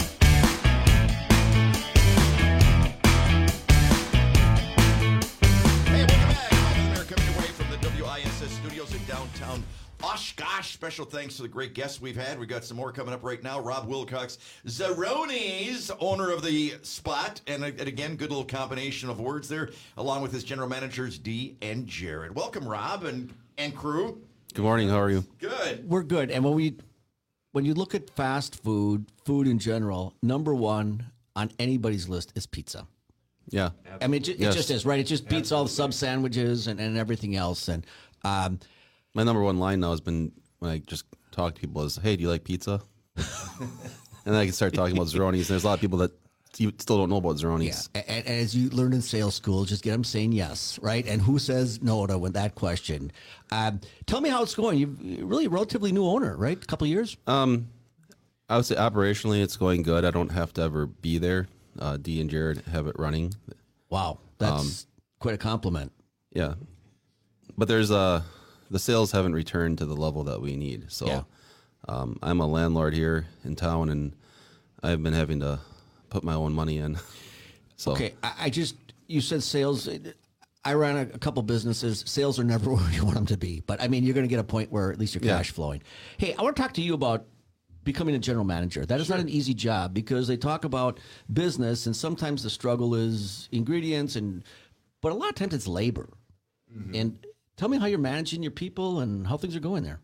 Studios in downtown Oshkosh. Special thanks to the great guests we've had. We've got some more coming up right now. Rob Wilcox, Zeroni's owner of the spot. And again, good little combination of words there, along with his general managers, Dee and Jared. Welcome, Rob and crew. Good morning. How are you? Good. We're good. And when you look at fast food in general, number one on anybody's list is pizza. Yeah. I mean, it just is, right? It just beats all the sub sandwiches and everything else. And my number one line now has been when I just talk to people is, "Hey, do you like pizza?" And then I can start talking about Zeroni's. And there's a lot of people that you still don't know about Zeroni's. Yeah. And as you learn in sales school, just get them saying yes, right? And who says no to that question? Tell me how it's going. You're really a relatively new owner, right? A couple of years? I would say operationally it's going good. I don't have to ever be there. Dee and Jared have it running. Wow. That's quite a compliment. Yeah. But there's the sales haven't returned to the level that we need. So I'm a landlord here in town, and I've been having to put my own money in. So okay, you said sales. I ran a couple businesses. Sales are never where you want them to be. But, I mean, you're going to get a point where at least you're cash flowing. Hey, I want to talk to you about becoming a general manager. That is not an easy job because they talk about business, and sometimes the struggle is ingredients, but a lot of times it's labor. Mm-hmm. And tell me how you're managing your people and how things are going there.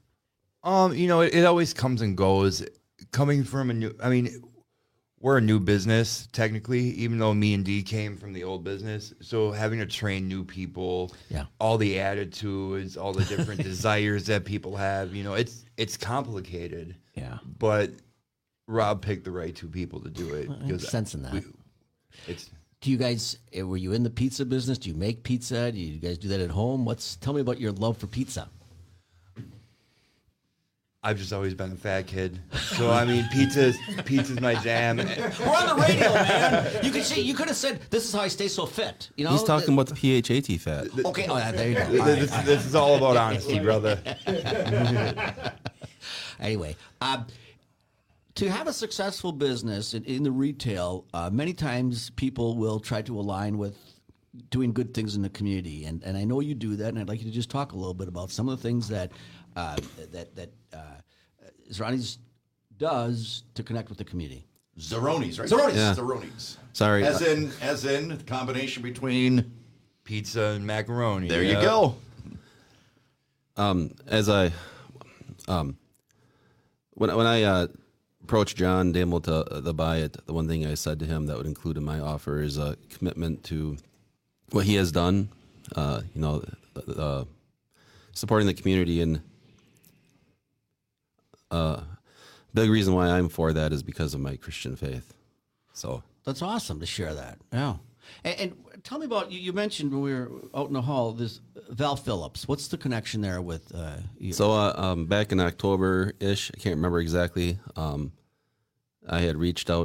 It always comes and goes. Coming from we're a new business technically, even though me and Dee came from the old business. So having to train new people, all the attitudes, all the different desires that people have, it's complicated. Yeah. But Rob picked the right two people to do it. I have sense in that. Do you guys, were you in the pizza business? Do you make pizza? Do you guys do that at home? Tell me about your love for pizza. I've just always been a fat kid. So, I mean, pizza's my jam. We're on the radio, man. You could have said, this is how I stay so fit. He's talking about the PHAT fat. Okay, there you go. This is all about honesty, brother. Anyway, to have a successful business in the retail, many times people will try to align with doing good things in the community. And I know you do that, and I'd like you to just talk a little bit about some of the things that Zeroni's does to connect with the community. Zeroni's, right? Zeroni's. Yeah. Zeroni's. Sorry. As in the combination between pizza and macaroni. There you go. As I, when I approached John Damel to buy it, the one thing I said to him that would include in my offer is a commitment to what he has done. Supporting the community, and big reason why I'm for that is because of my Christian faith. So that's awesome to share that. Yeah. And tell me about, you mentioned when we were out in the hall, this Val Phillips. What's the connection there with you? So back in October-ish, I can't remember exactly, I had reached out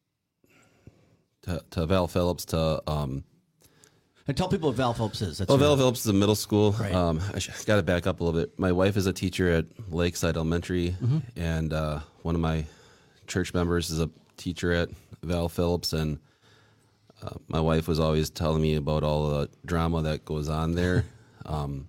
to Val Phillips to... and tell people what Val Phillips is. Val Phillips is a middle school. Right. I got to back up a little bit. My wife is a teacher at Lakeside Elementary, and one of my church members is a teacher at Val Phillips, and my wife was always telling me about all the drama that goes on there. And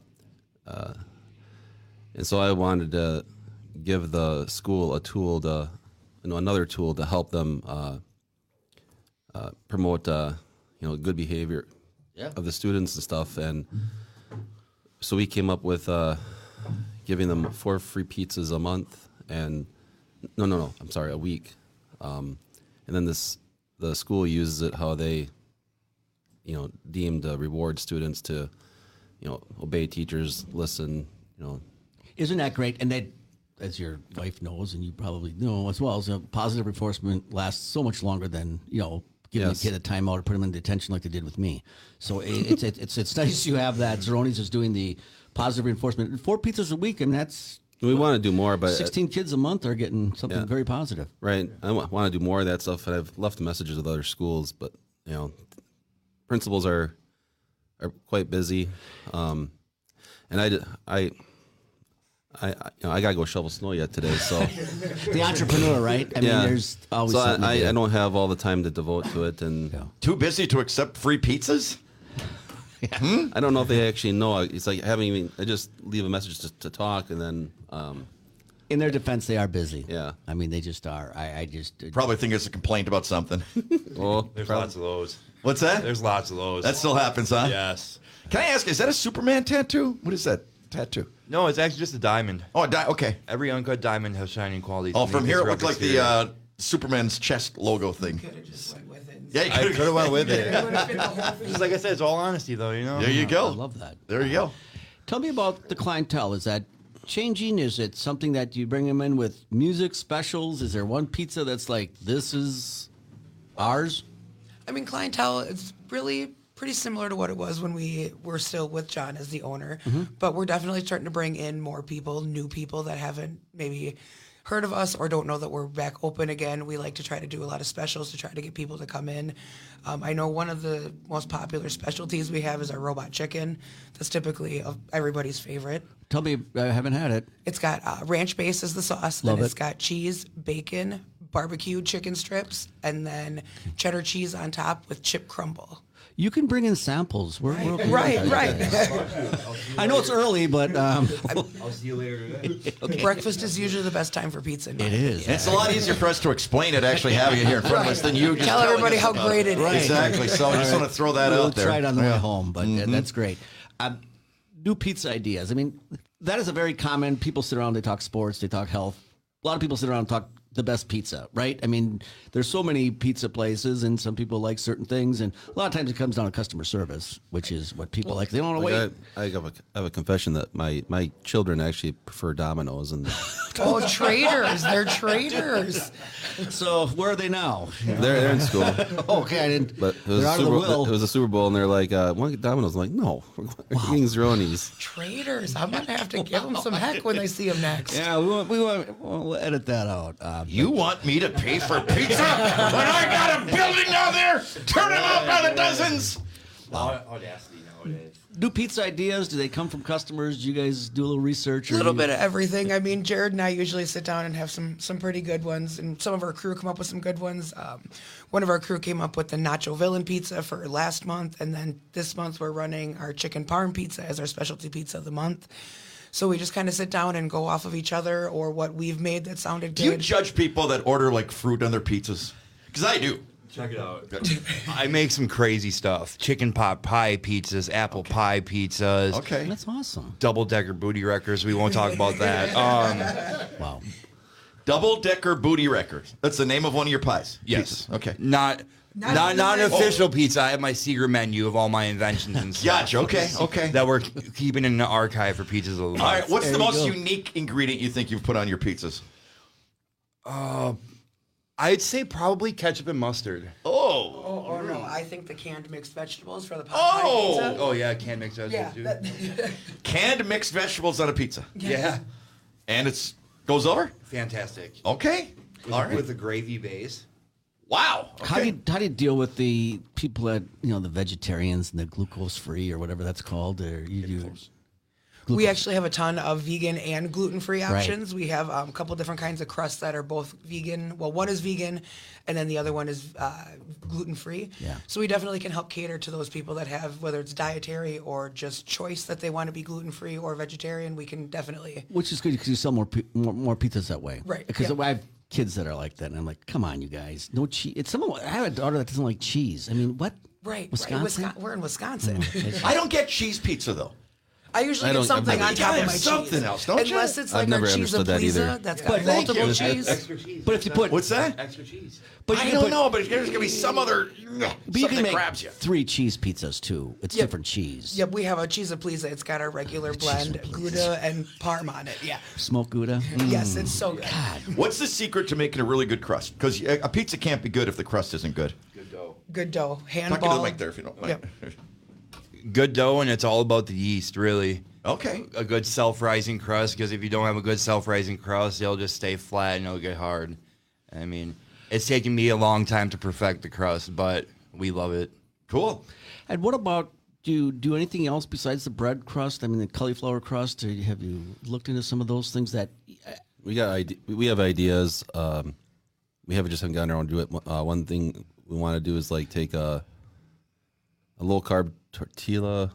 so I wanted to give the school a tool to, another tool to help them promote, good behavior of the students and stuff. And so we came up with giving them 4 free pizzas a month, and a week. And then the school uses it how they, deem to reward students to, obey teachers, listen, Isn't that great? And that, as your wife knows, and you probably know as well, so positive reinforcement lasts so much longer than, giving Yes. a kid a timeout or put him in detention like they did with me. So it's nice you have that. Zeroni's is doing the positive reinforcement. 4 pizzas a week, and that's... We want to do more, but 16 kids a month are getting something very positive. Right. I want to do more of that stuff, and I've left messages with other schools, but principals are quite busy, and I got to go shovel snow yet today. So the entrepreneur, right? I mean, there's always so something to do. I don't have all the time to devote to it, and Too busy to accept free pizzas? I don't know if they actually know. It's like I just leave a message to talk, and then. In their defense, they are busy. Yeah. I mean, they just are. I just... Probably think it's a complaint about something. There's lots of those. What's that? There's lots of those. That still happens, huh? Yes. Can I ask, is that a Superman tattoo? What is that tattoo? No, it's actually just a diamond. Oh, okay. Every uncut diamond has shining qualities. Oh, from here it looked like exterior. the Superman's chest logo thing. Yeah, you I could have went with it. Just Just like I said, it's all honesty, though, There you go. I love that. There you go. Tell me about the clientele. Is that changing? Is it something that you bring them in with music specials? Is there one pizza that's like, this is ours? I mean, clientele is really pretty similar to what it was when we were still with John as the owner. But we're definitely starting to bring in more people, new people that haven't maybe heard of us or don't know that we're back open again. We like to try to do a lot of specials to try to get people to come in. I know one of the most popular specialties we have is our robot chicken. That's typically everybody's favorite. Tell me, I haven't had it. It's got ranch base as the sauce. Love then it's it. got cheese, bacon, barbecue chicken strips, and then cheddar cheese on top with chip crumble. You can bring in samples. We're okay. Right. I know it's early, but I'll see you later today. Breakfast is usually the best time for pizza. It is. It's a lot easier for us to explain it actually having it here in front of us than you just Tell telling everybody us how about great it. it is. Exactly. So I just want to throw that we'll out there. try it on the Yeah. way home, but that's great. New pizza ideas. I mean, that is a very common. People sit around, they talk sports, they talk health. A lot of people sit around and talk the best pizza, right? I mean, there's so many pizza places, and some people like certain things, and a lot of times it comes down to customer service, which is what people like. They don't want to wait. I have a confession that my children actually prefer Domino's, and Oh, traitors. They're traitors. So where are they now? they're in school. Okay, I didn't. But it was, They're out of the will. it was a Super Bowl, and they're like, "Want to get Domino's?" I'm like, "No, we're eating Zeroni's." Traitors. I'm going to have to give them some heck when I see them next. Yeah, we'll edit that out. You want me to pay for pizza when I got a building down there turning out by the dozens? Audacity nowadays. New pizza ideas, do they come from customers? Do you guys do a little research? A little bit of everything. I mean, Jared and I usually sit down and have some pretty good ones, and some of our crew come up with some good ones. One of our crew came up with the Nacho Villain pizza for last month, and then this month we're running our chicken parm pizza as our specialty pizza of the month. So we just kind of sit down and go off of each other or what we've made that sounded good. Do you judge people that order like fruit on their pizzas? Because I do. Check it out. I make some crazy stuff. Chicken pot pie pizzas, apple pie pizzas. Okay. That's awesome. Double-decker booty wreckers. We won't talk about that. Wow. Double-decker booty wreckers. That's the name of one of your pies. Yes. Pizzas. Okay. Not an official pizza. I have my secret menu of all my inventions and stuff. Gotcha. Okay. That we're keeping in the archive for pizzas of the month. All right. What's There the you most go. unique ingredient you think you've put on your pizzas? I'd say probably ketchup and mustard. Oh no, I think the canned mixed vegetables for the pot pie pizza. Oh yeah, canned mixed vegetables Yeah, too. Canned mixed vegetables on a pizza. Yeah. And it's goes over? Fantastic. Okay. All right. With a gravy base. Wow. How do you deal with the people that the vegetarians and the glucose free or whatever that's called? Or We actually have a ton of vegan and gluten-free Right. options. We have a couple different kinds of crusts that are both vegan. Well, one is vegan, and then the other one is gluten-free. Yeah. So we definitely can help cater to those people that have, whether it's dietary or just choice that they want to be gluten-free or vegetarian. We can definitely. Which is good because you sell more pizzas that way. Right, Because yeah. I have kids that are like that, and I'm like, come on, you guys, no cheese. I have a daughter that doesn't like cheese. I mean, what? Right. Wisconsin? We're in Wisconsin. I don't get cheese pizza though. I usually I get don't- something I've never- on top of You my gotta cheese. have something else, don't you? Unless it's I've like never our cheese understood that pizza either. that's But got thank multiple you. cheese. Extra cheese. But if you put What's that? Extra cheese. But I you don't put- know, but there's gonna be some other But you something can that make grabs you. 3 cheese pizzas too. It's Yep. different cheese. Yep, we have a cheese pleasa. It's got our regular blend, Gouda and Parm on it. Yeah. Smoked Gouda. Yes, it's so good. What's the secret to making a really good crust? Because a pizza can't be good if the crust isn't good. Good dough. Talk into the Handball. mic there if you don't mind. Yep. Good dough, and it's all about the yeast, really. Okay. A good self-rising crust, because if you don't have a good self-rising crust, it'll just stay flat and it'll get hard. I mean, it's taken me a long time to perfect the crust, but we love it. Cool. And what about, do you do anything else besides the bread crust? I mean, the cauliflower crust, or have you looked into some of those things that... We have ideas. We haven't just gotten around to do it. One thing we want to do is like take a low carb tortilla,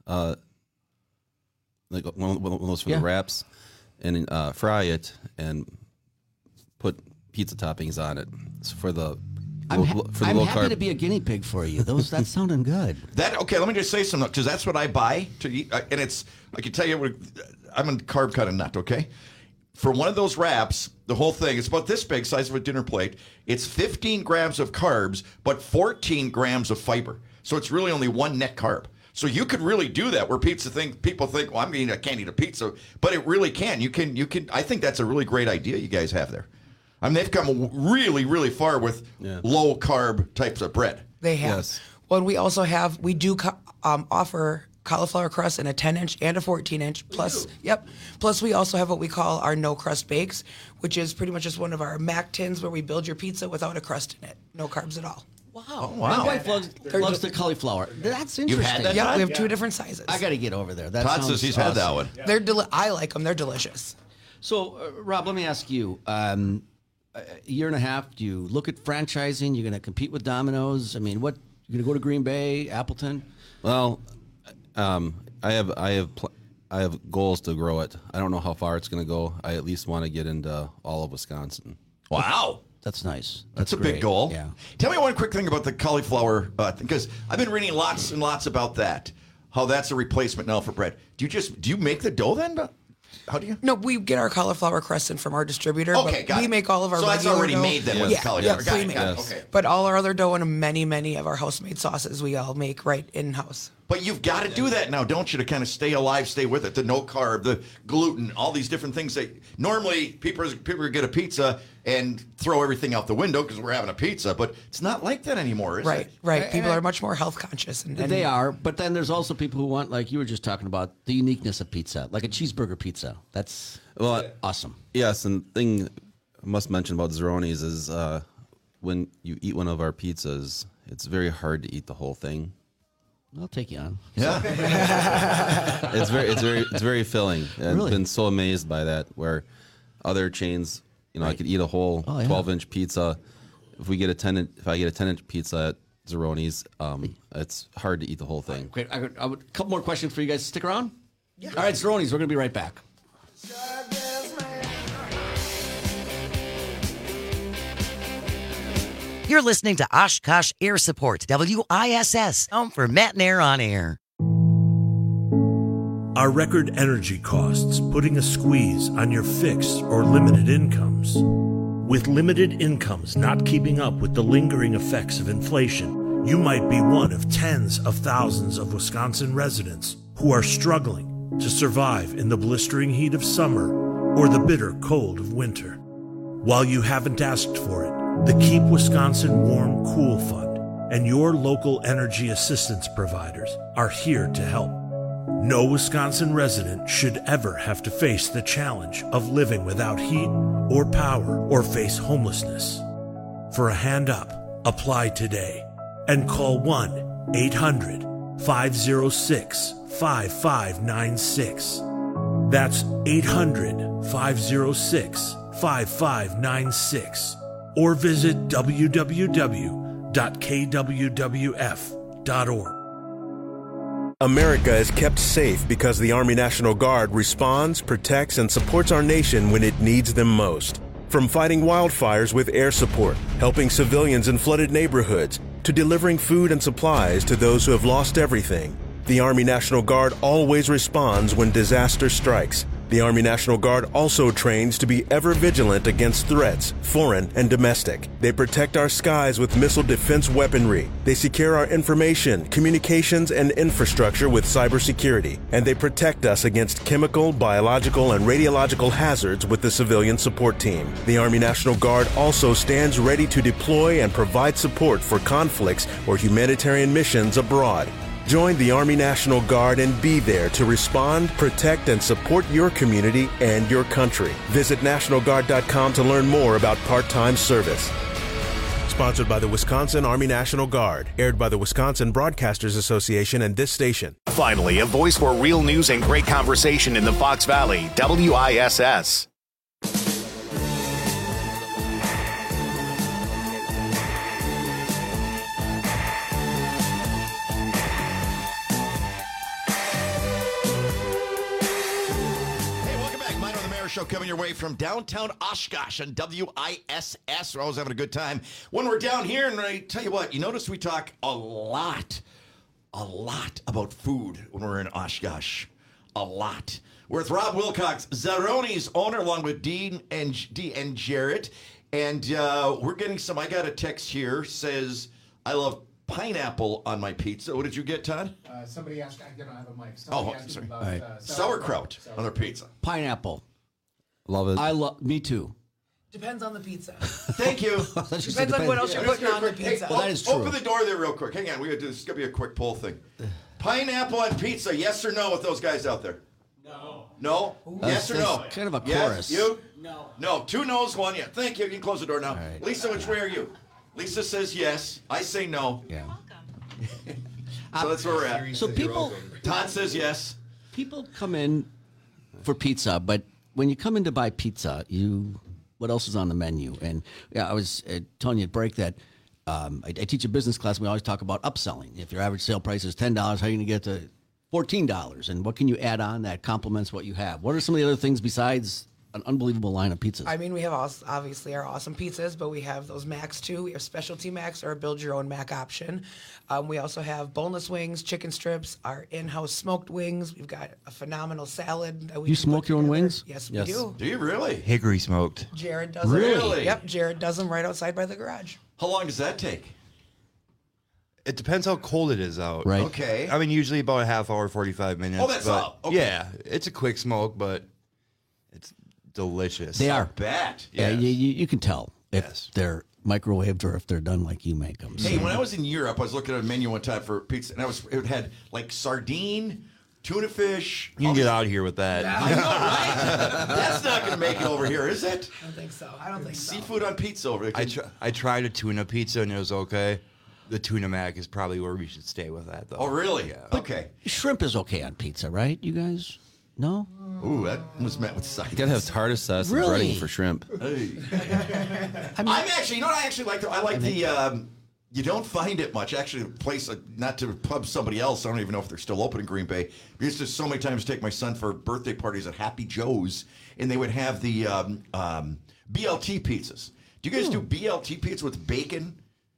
like one of those for the wraps, and fry it and put pizza toppings on it. It's for the I'm low happy carb. to be a guinea pig for you. That's sounding good. Okay, let me just say something, because that's what I buy to eat. And it's, I can tell you, I'm a carb kind of nut, okay? For one of those wraps, the whole thing, it's about this big, size of a dinner plate. It's 15 grams of carbs, but 14 grams of fiber. So it's really only one net carb. So you could really do that where people think, well, I can't eat a pizza, but it really can. You can. I think that's a really great idea you guys have there. I mean, they've come really, really far with low carb types of bread. They have. Yes. Well, we also have, we do offer cauliflower crust in a 10-inch and a 14-inch. Plus, Plus, we also have what we call our no crust bakes, which is pretty much just one of our Mac tins where we build your pizza without a crust in it. No carbs at all. Wow. wow. My wife loves the cauliflower. That's interesting. You've had that, Todd? We have 2 different sizes. I got to get over there. That Todd sounds says he's had that awesome. one. I like them. They're delicious. So, Rob, let me ask you. A year and a half, do you look at franchising? You're going to compete with Domino's? I mean, you're going to go to Green Bay, Appleton? Well, I have goals to grow it. I don't know how far it's going to go. I at least want to get into all of Wisconsin. Wow. That's nice. That's a great. big goal. Yeah. Tell me one quick thing about the cauliflower, because I've been reading lots and lots about that. How that's a replacement now for bread. Do you make the dough then? How do you? No, we get our cauliflower crust in from our distributor. Okay, but got we it. make all of our So that's regular already dough. made then with cauliflower. Got it, pre-made. got it. Okay. But all our other dough and many of our house-made sauces we all make right in-house. But you've got to do that now, don't you, to kind of stay alive, stay with it. The no carb, the gluten, all these different things that normally people get a pizza and throw everything out the window because we're having a pizza. But it's not like that anymore, is it? Right. People are much more health conscious. And They are, but then there's also people who want, like you were just talking about, the uniqueness of pizza, like a cheeseburger pizza. That's awesome. Yes, and the thing I must mention about Zeroni's is when you eat one of our pizzas, it's very hard to eat the whole thing. I'll take you on. Yeah, it's very filling. I've Really? been so amazed by that. Where other chains, I could eat a whole 12-inch pizza. If I get a 10-inch pizza at Zeroni's, it's hard to eat the whole thing. Great. A couple more questions for you guys. Stick around. Yeah. All right, Zeroni's. We're going to be right back. You're listening to Oshkosh Air Support, WISS, home for Matt and Air on Air. Are record energy costs putting a squeeze on your fixed or limited incomes? With limited incomes not keeping up with the lingering effects of inflation, you might be one of tens of thousands of Wisconsin residents who are struggling to survive in the blistering heat of summer or the bitter cold of winter. While you haven't asked for it, the Keep Wisconsin Warm Cool Fund and your local energy assistance providers are here to help. No Wisconsin resident should ever have to face the challenge of living without heat or power or face homelessness. For a hand up, apply today and call 1-800-506-5596. That's 800-506-5596. Or visit www.kwwf.org. America is kept safe because the Army National Guard responds, protects, and supports our nation when it needs them most. From fighting wildfires with air support, helping civilians in flooded neighborhoods, to delivering food and supplies to those who have lost everything, the Army National Guard always responds when disaster strikes. The Army National Guard also trains to be ever vigilant against threats, foreign and domestic. They protect our skies with missile defense weaponry. They secure our information, communications, and infrastructure with cybersecurity. And they protect us against chemical, biological, and radiological hazards with the civilian support team. The Army National Guard also stands ready to deploy and provide support for conflicts or humanitarian missions abroad. Join the Army National Guard and be there to respond, protect, and support your community and your country. Visit NationalGuard.com to learn more about part-time service. Sponsored by the Wisconsin Army National Guard. Aired by the Wisconsin Broadcasters Association and this station. Finally, a voice for real news and great conversation in the Fox Valley, WISS. Show coming your way from downtown Oshkosh on WISS. We're always having a good time when we're down here. And I tell you what, you notice we talk a lot about food when we're in Oshkosh. A lot. We're with Rob Wilcox, Zeroni's owner, along with Dean and Jared. And we're getting some, I got a text here, says, I love pineapple on my pizza. What did you get, Todd? Somebody asked, I don't have a mic. Sorry. About, sauerkraut on their pizza. Pineapple. Love it. Me too. Depends on the pizza. Thank you. Depends on what else you're putting on the pizza. Well, that is true. Open the door there real quick. Hang on. This is going to be a quick poll thing. Pineapple on pizza, yes or no with those guys out there? No. No? Yes or no? Kind of a Yes? chorus. You? No. No. 2 no's, 1 yes. Thank you. You can close the door now. Right. Lisa, which way are you? Lisa says yes. I say no. Yeah. So that's where we're at. So people... Todd says yes. People come in for pizza, but when you come in to buy pizza, what else is on the menu? And I was telling you at break that I teach a business class, and we always talk about upselling. If your average sale price is $10, how are you going to get to $14? And what can you add on that complements what you have? What are some of the other things besides an unbelievable line of pizzas? I mean, we have obviously our awesome pizzas, but we have those Macs too. We have specialty Macs or a build your own Mac option. We also have boneless wings, chicken strips, our in-house smoked wings. We've got a phenomenal salad. That we You smoke your own wings? Yes, we do. Do you really? Hickory smoked. Jared does Really? them. Yep, Jared does them right outside by the garage. How long does that take? It depends how cold it is out. Right. Okay. I mean, usually about a half hour, 45 minutes. Oh, that's all. Okay. Yeah, it's a quick smoke, but it's delicious. They are. Bet. Yeah, you can tell if they're microwaved or if they're done like you make them. Hey, when I was in Europe, I was looking at a menu one time for pizza, and it had like sardine, tuna fish. You can get out of here with that. I know, right? That's not going to make it over here, is it? I don't think so. I don't think so. Seafood on pizza over there. I tried a tuna pizza and it was okay. The tuna mac is probably where we should stay with that, though. Oh, really? Yeah. Okay. Shrimp is okay on pizza, right? You guys? No? Ooh, that was met with silence. You gotta have tartar sauce Really? and breading for shrimp. Hey. I'm actually, you know what I actually like? I like the, you don't find it much. Actually, the place, not to pub somebody else, I don't even know if they're still open in Green Bay. We used to so many times take my son for birthday parties at Happy Joe's, and they would have the BLT pizzas. Do you guys do BLT pizza with bacon?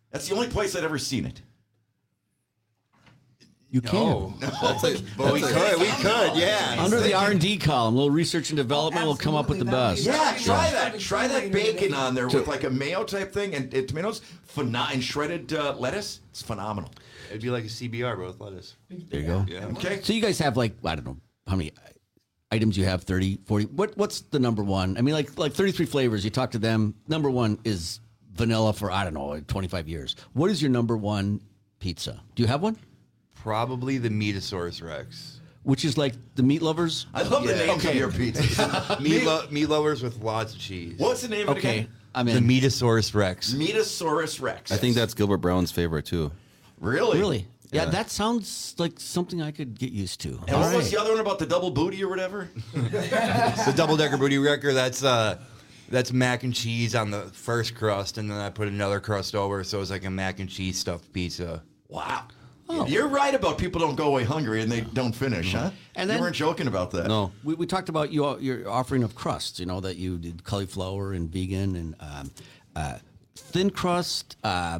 That's the only place I'd ever seen it. You can. But we could, yeah. Under the R&D column, a little research and development will come up with the best. Yeah, try that. Try that bacon on there with like a mayo type thing and tomatoes, and shredded lettuce. It's phenomenal. It'd be like a CBR, but with lettuce. There you go. Yeah. Okay. So you guys have like, I don't know how many items you have, 30, 40. What's the number one? I mean, like 33 flavors. You talk to them. Number one is vanilla for, I don't know, like 25 years. What is your number one pizza? Do you have one? Probably the Metasaurus Rex. Which is like the meat lovers? I love the names of your pizzas. Meat lovers with lots of cheese. What's the name of it again? I'm in. The Metasaurus Rex. Metasaurus Rex. I think that's Gilbert Brown's favorite too. Really? Yeah, that sounds like something I could get used to. And what was the other one about the double booty or whatever? The double-decker booty wrecker, that's mac and cheese on the first crust, and then I put another crust over, so it's like a mac and cheese stuffed pizza. Wow. You're right about people don't go away hungry and they don't finish, huh? And you then- weren't joking about that. No. We talked about your offering of crusts, that you did cauliflower and vegan and thin crust.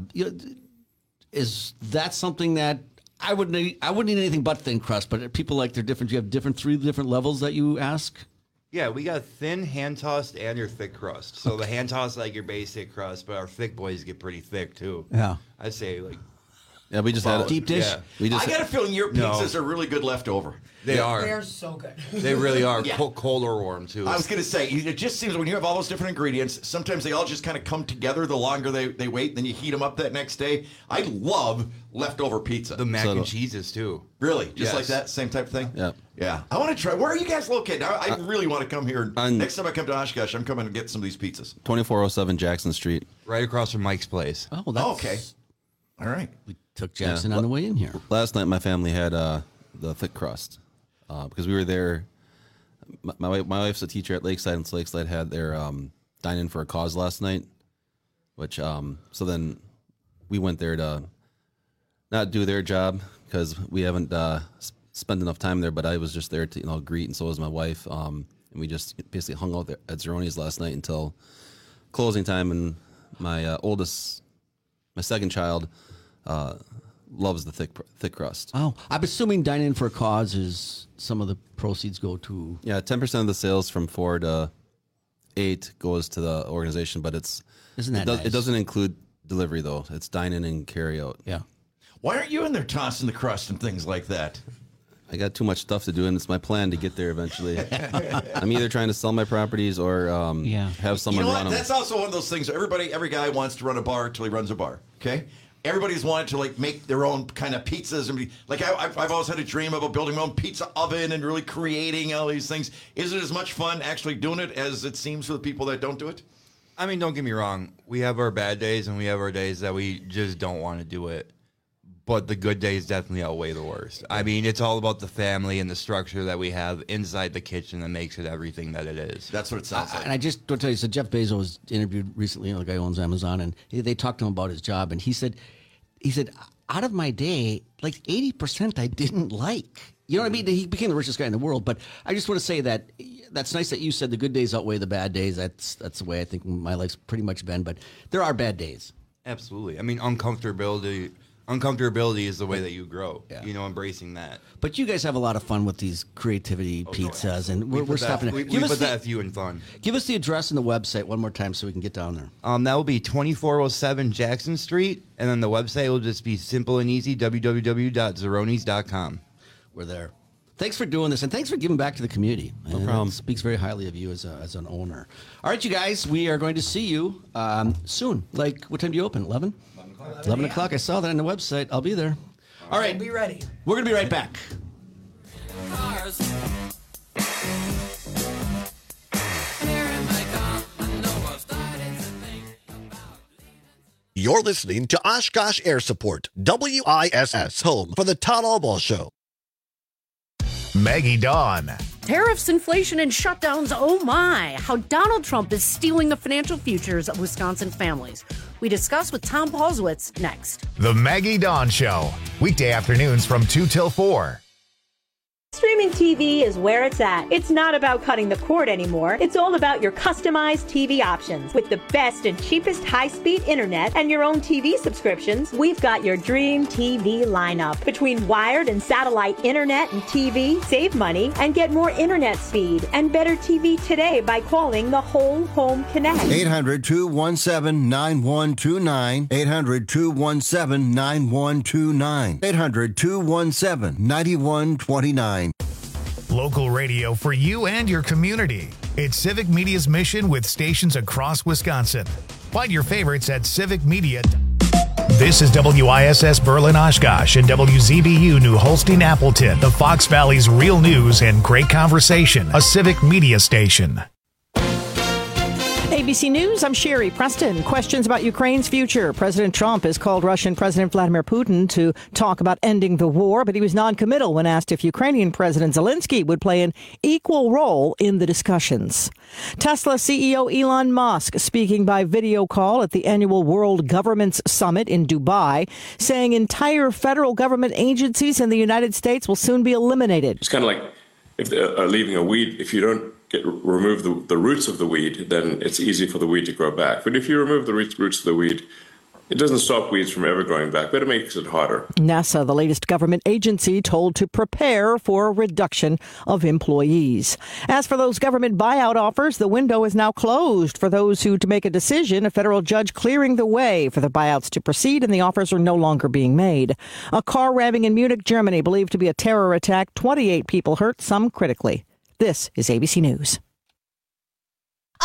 Is that something that I wouldn't eat anything but thin crust, but people like they're different. You have three different levels that you ask? Yeah, we got thin, hand-tossed, and your thick crust. So the hand-tossed like your basic crust, but our thick boys get pretty thick, too. Yeah. I'd say, like... Yeah, we just had deep dish. Yeah. I got a feeling your pizzas are really good leftover. They are. They are so good. They really are. Yeah. Cold or warm, too. I was going to say, it just seems when you have all those different ingredients, sometimes they all just kind of come together the longer they wait, then you heat them up that next day. I love leftover pizza. The mac and cheeses, too. Really? Just Yes. like that? Same type of thing? Yeah. Yeah. I want to try. Where are you guys located? I really want to come here. Next time I come to Oshkosh, I'm coming to get some of these pizzas. 2407 Jackson Street. Right across from Mike's place. Oh, that's... Okay. All right. We took Jackson on the way in here. Last night, my family had the thick crust because we were there. My wife's a teacher at Lakeside, and so Lakeside had their dine-in for a cause last night, which so then we went there to not do their job because we haven't spent enough time there, but I was just there to greet, and so was my wife, and we just basically hung out there at Zeroni's last night until closing time, and my my second child loves the thick crust. Oh, I'm assuming Dine-In for a Cause is some of the proceeds go to... Yeah, 10% of the sales from 4 to 8 goes to the organization, but Isn't that nice? It doesn't include delivery, though. It's dine-in and carry-out. Yeah. Why aren't you in there tossing the crust and things like that? I got too much stuff to do, and it's my plan to get there eventually. I'm either trying to sell my properties or have someone You know run what? them. That's also one of those things. Every guy wants to run a bar until he runs a bar. Okay. Everybody's wanted to make their own kind of pizzas and I've always had a dream about building my own pizza oven and really creating all these things. Is it as much fun actually doing it as it seems for the people that don't do it? I mean, don't get me wrong. We have our bad days and we have our days that we just don't want to do it. But the good days definitely outweigh the worst. I mean, it's all about the family and the structure that we have inside the kitchen that makes it everything that it is. That's what it sounds like. And I just want to tell you, so Jeff Bezos was interviewed recently, the guy who owns Amazon, and they talked to him about his job, and he said, out of my day, like 80% I didn't like. You know what I mean? He became the richest guy in the world. But I just want to say that that's nice that you said the good days outweigh the bad days. That's the way I think my life's pretty much been. But there are bad days. Absolutely. I mean, uncomfortability is the way that you grow. Yeah. Embracing that. But you guys have a lot of fun with these creativity pizzas, and we're stopping. We put that a few in fun. Give us the address and the website one more time so we can get down there. That will be 2407 Jackson Street, and then the website will just be simple and easy, www.zeronis.com. We're there. Thanks for doing this, and thanks for giving back to the community. No problem. It speaks very highly of you as an owner. All right, you guys, we are going to see you soon. Like, what time do you open? 11? 11 o'clock. I saw that on the website. I'll be there. All right. Be ready. We're going to be right back. You're listening to Oshkosh Air Support, WISS, home for the Todd Albaugh Show. Maggie Dawn. Tariffs, inflation, and shutdowns, oh my, how Donald Trump is stealing the financial futures of Wisconsin families. We discuss with Tom Paulswitz next. The Maggie Dawn Show, weekday afternoons from 2 till 4. Streaming TV is where it's at. It's not about cutting the cord anymore. It's all about your customized TV options. With the best and cheapest high-speed internet and your own TV subscriptions, we've got your dream TV lineup. Between wired and satellite internet and TV, save money and get more internet speed and better TV today by calling the Whole Home Connect. 800-217-9129. 800-217-9129. 800-217-9129. Local radio for you and your community. It's Civic Media's mission with stations across Wisconsin. Find your favorites at Civic Media. This is WISS Berlin Oshkosh and WZBU New Holstein Appleton, the Fox Valley's real news and great conversation, a Civic Media station. ABC News, I'm Sherry Preston. Questions about Ukraine's future. President Trump has called Russian President Vladimir Putin to talk about ending the war, but he was non-committal when asked if Ukrainian President Zelensky would play an equal role in the discussions. Tesla CEO Elon Musk speaking by video call at the annual World Governments Summit in Dubai, saying entire federal government agencies in the United States will soon be eliminated. It's kind of like if they're leaving a weed, if you don't remove the roots of the weed, then it's easy for the weed to grow back. But if you remove the roots of the weed, it doesn't stop weeds from ever growing back, but it makes it harder. NASA, the latest government agency, told to prepare for a reduction of employees. As for those government buyout offers, the window is now closed for those who to make a decision. A federal judge clearing the way for the buyouts to proceed, and the offers are no longer being made. A car ramming in Munich, Germany, believed to be a terror attack. 28 people hurt, some critically. This is ABC News.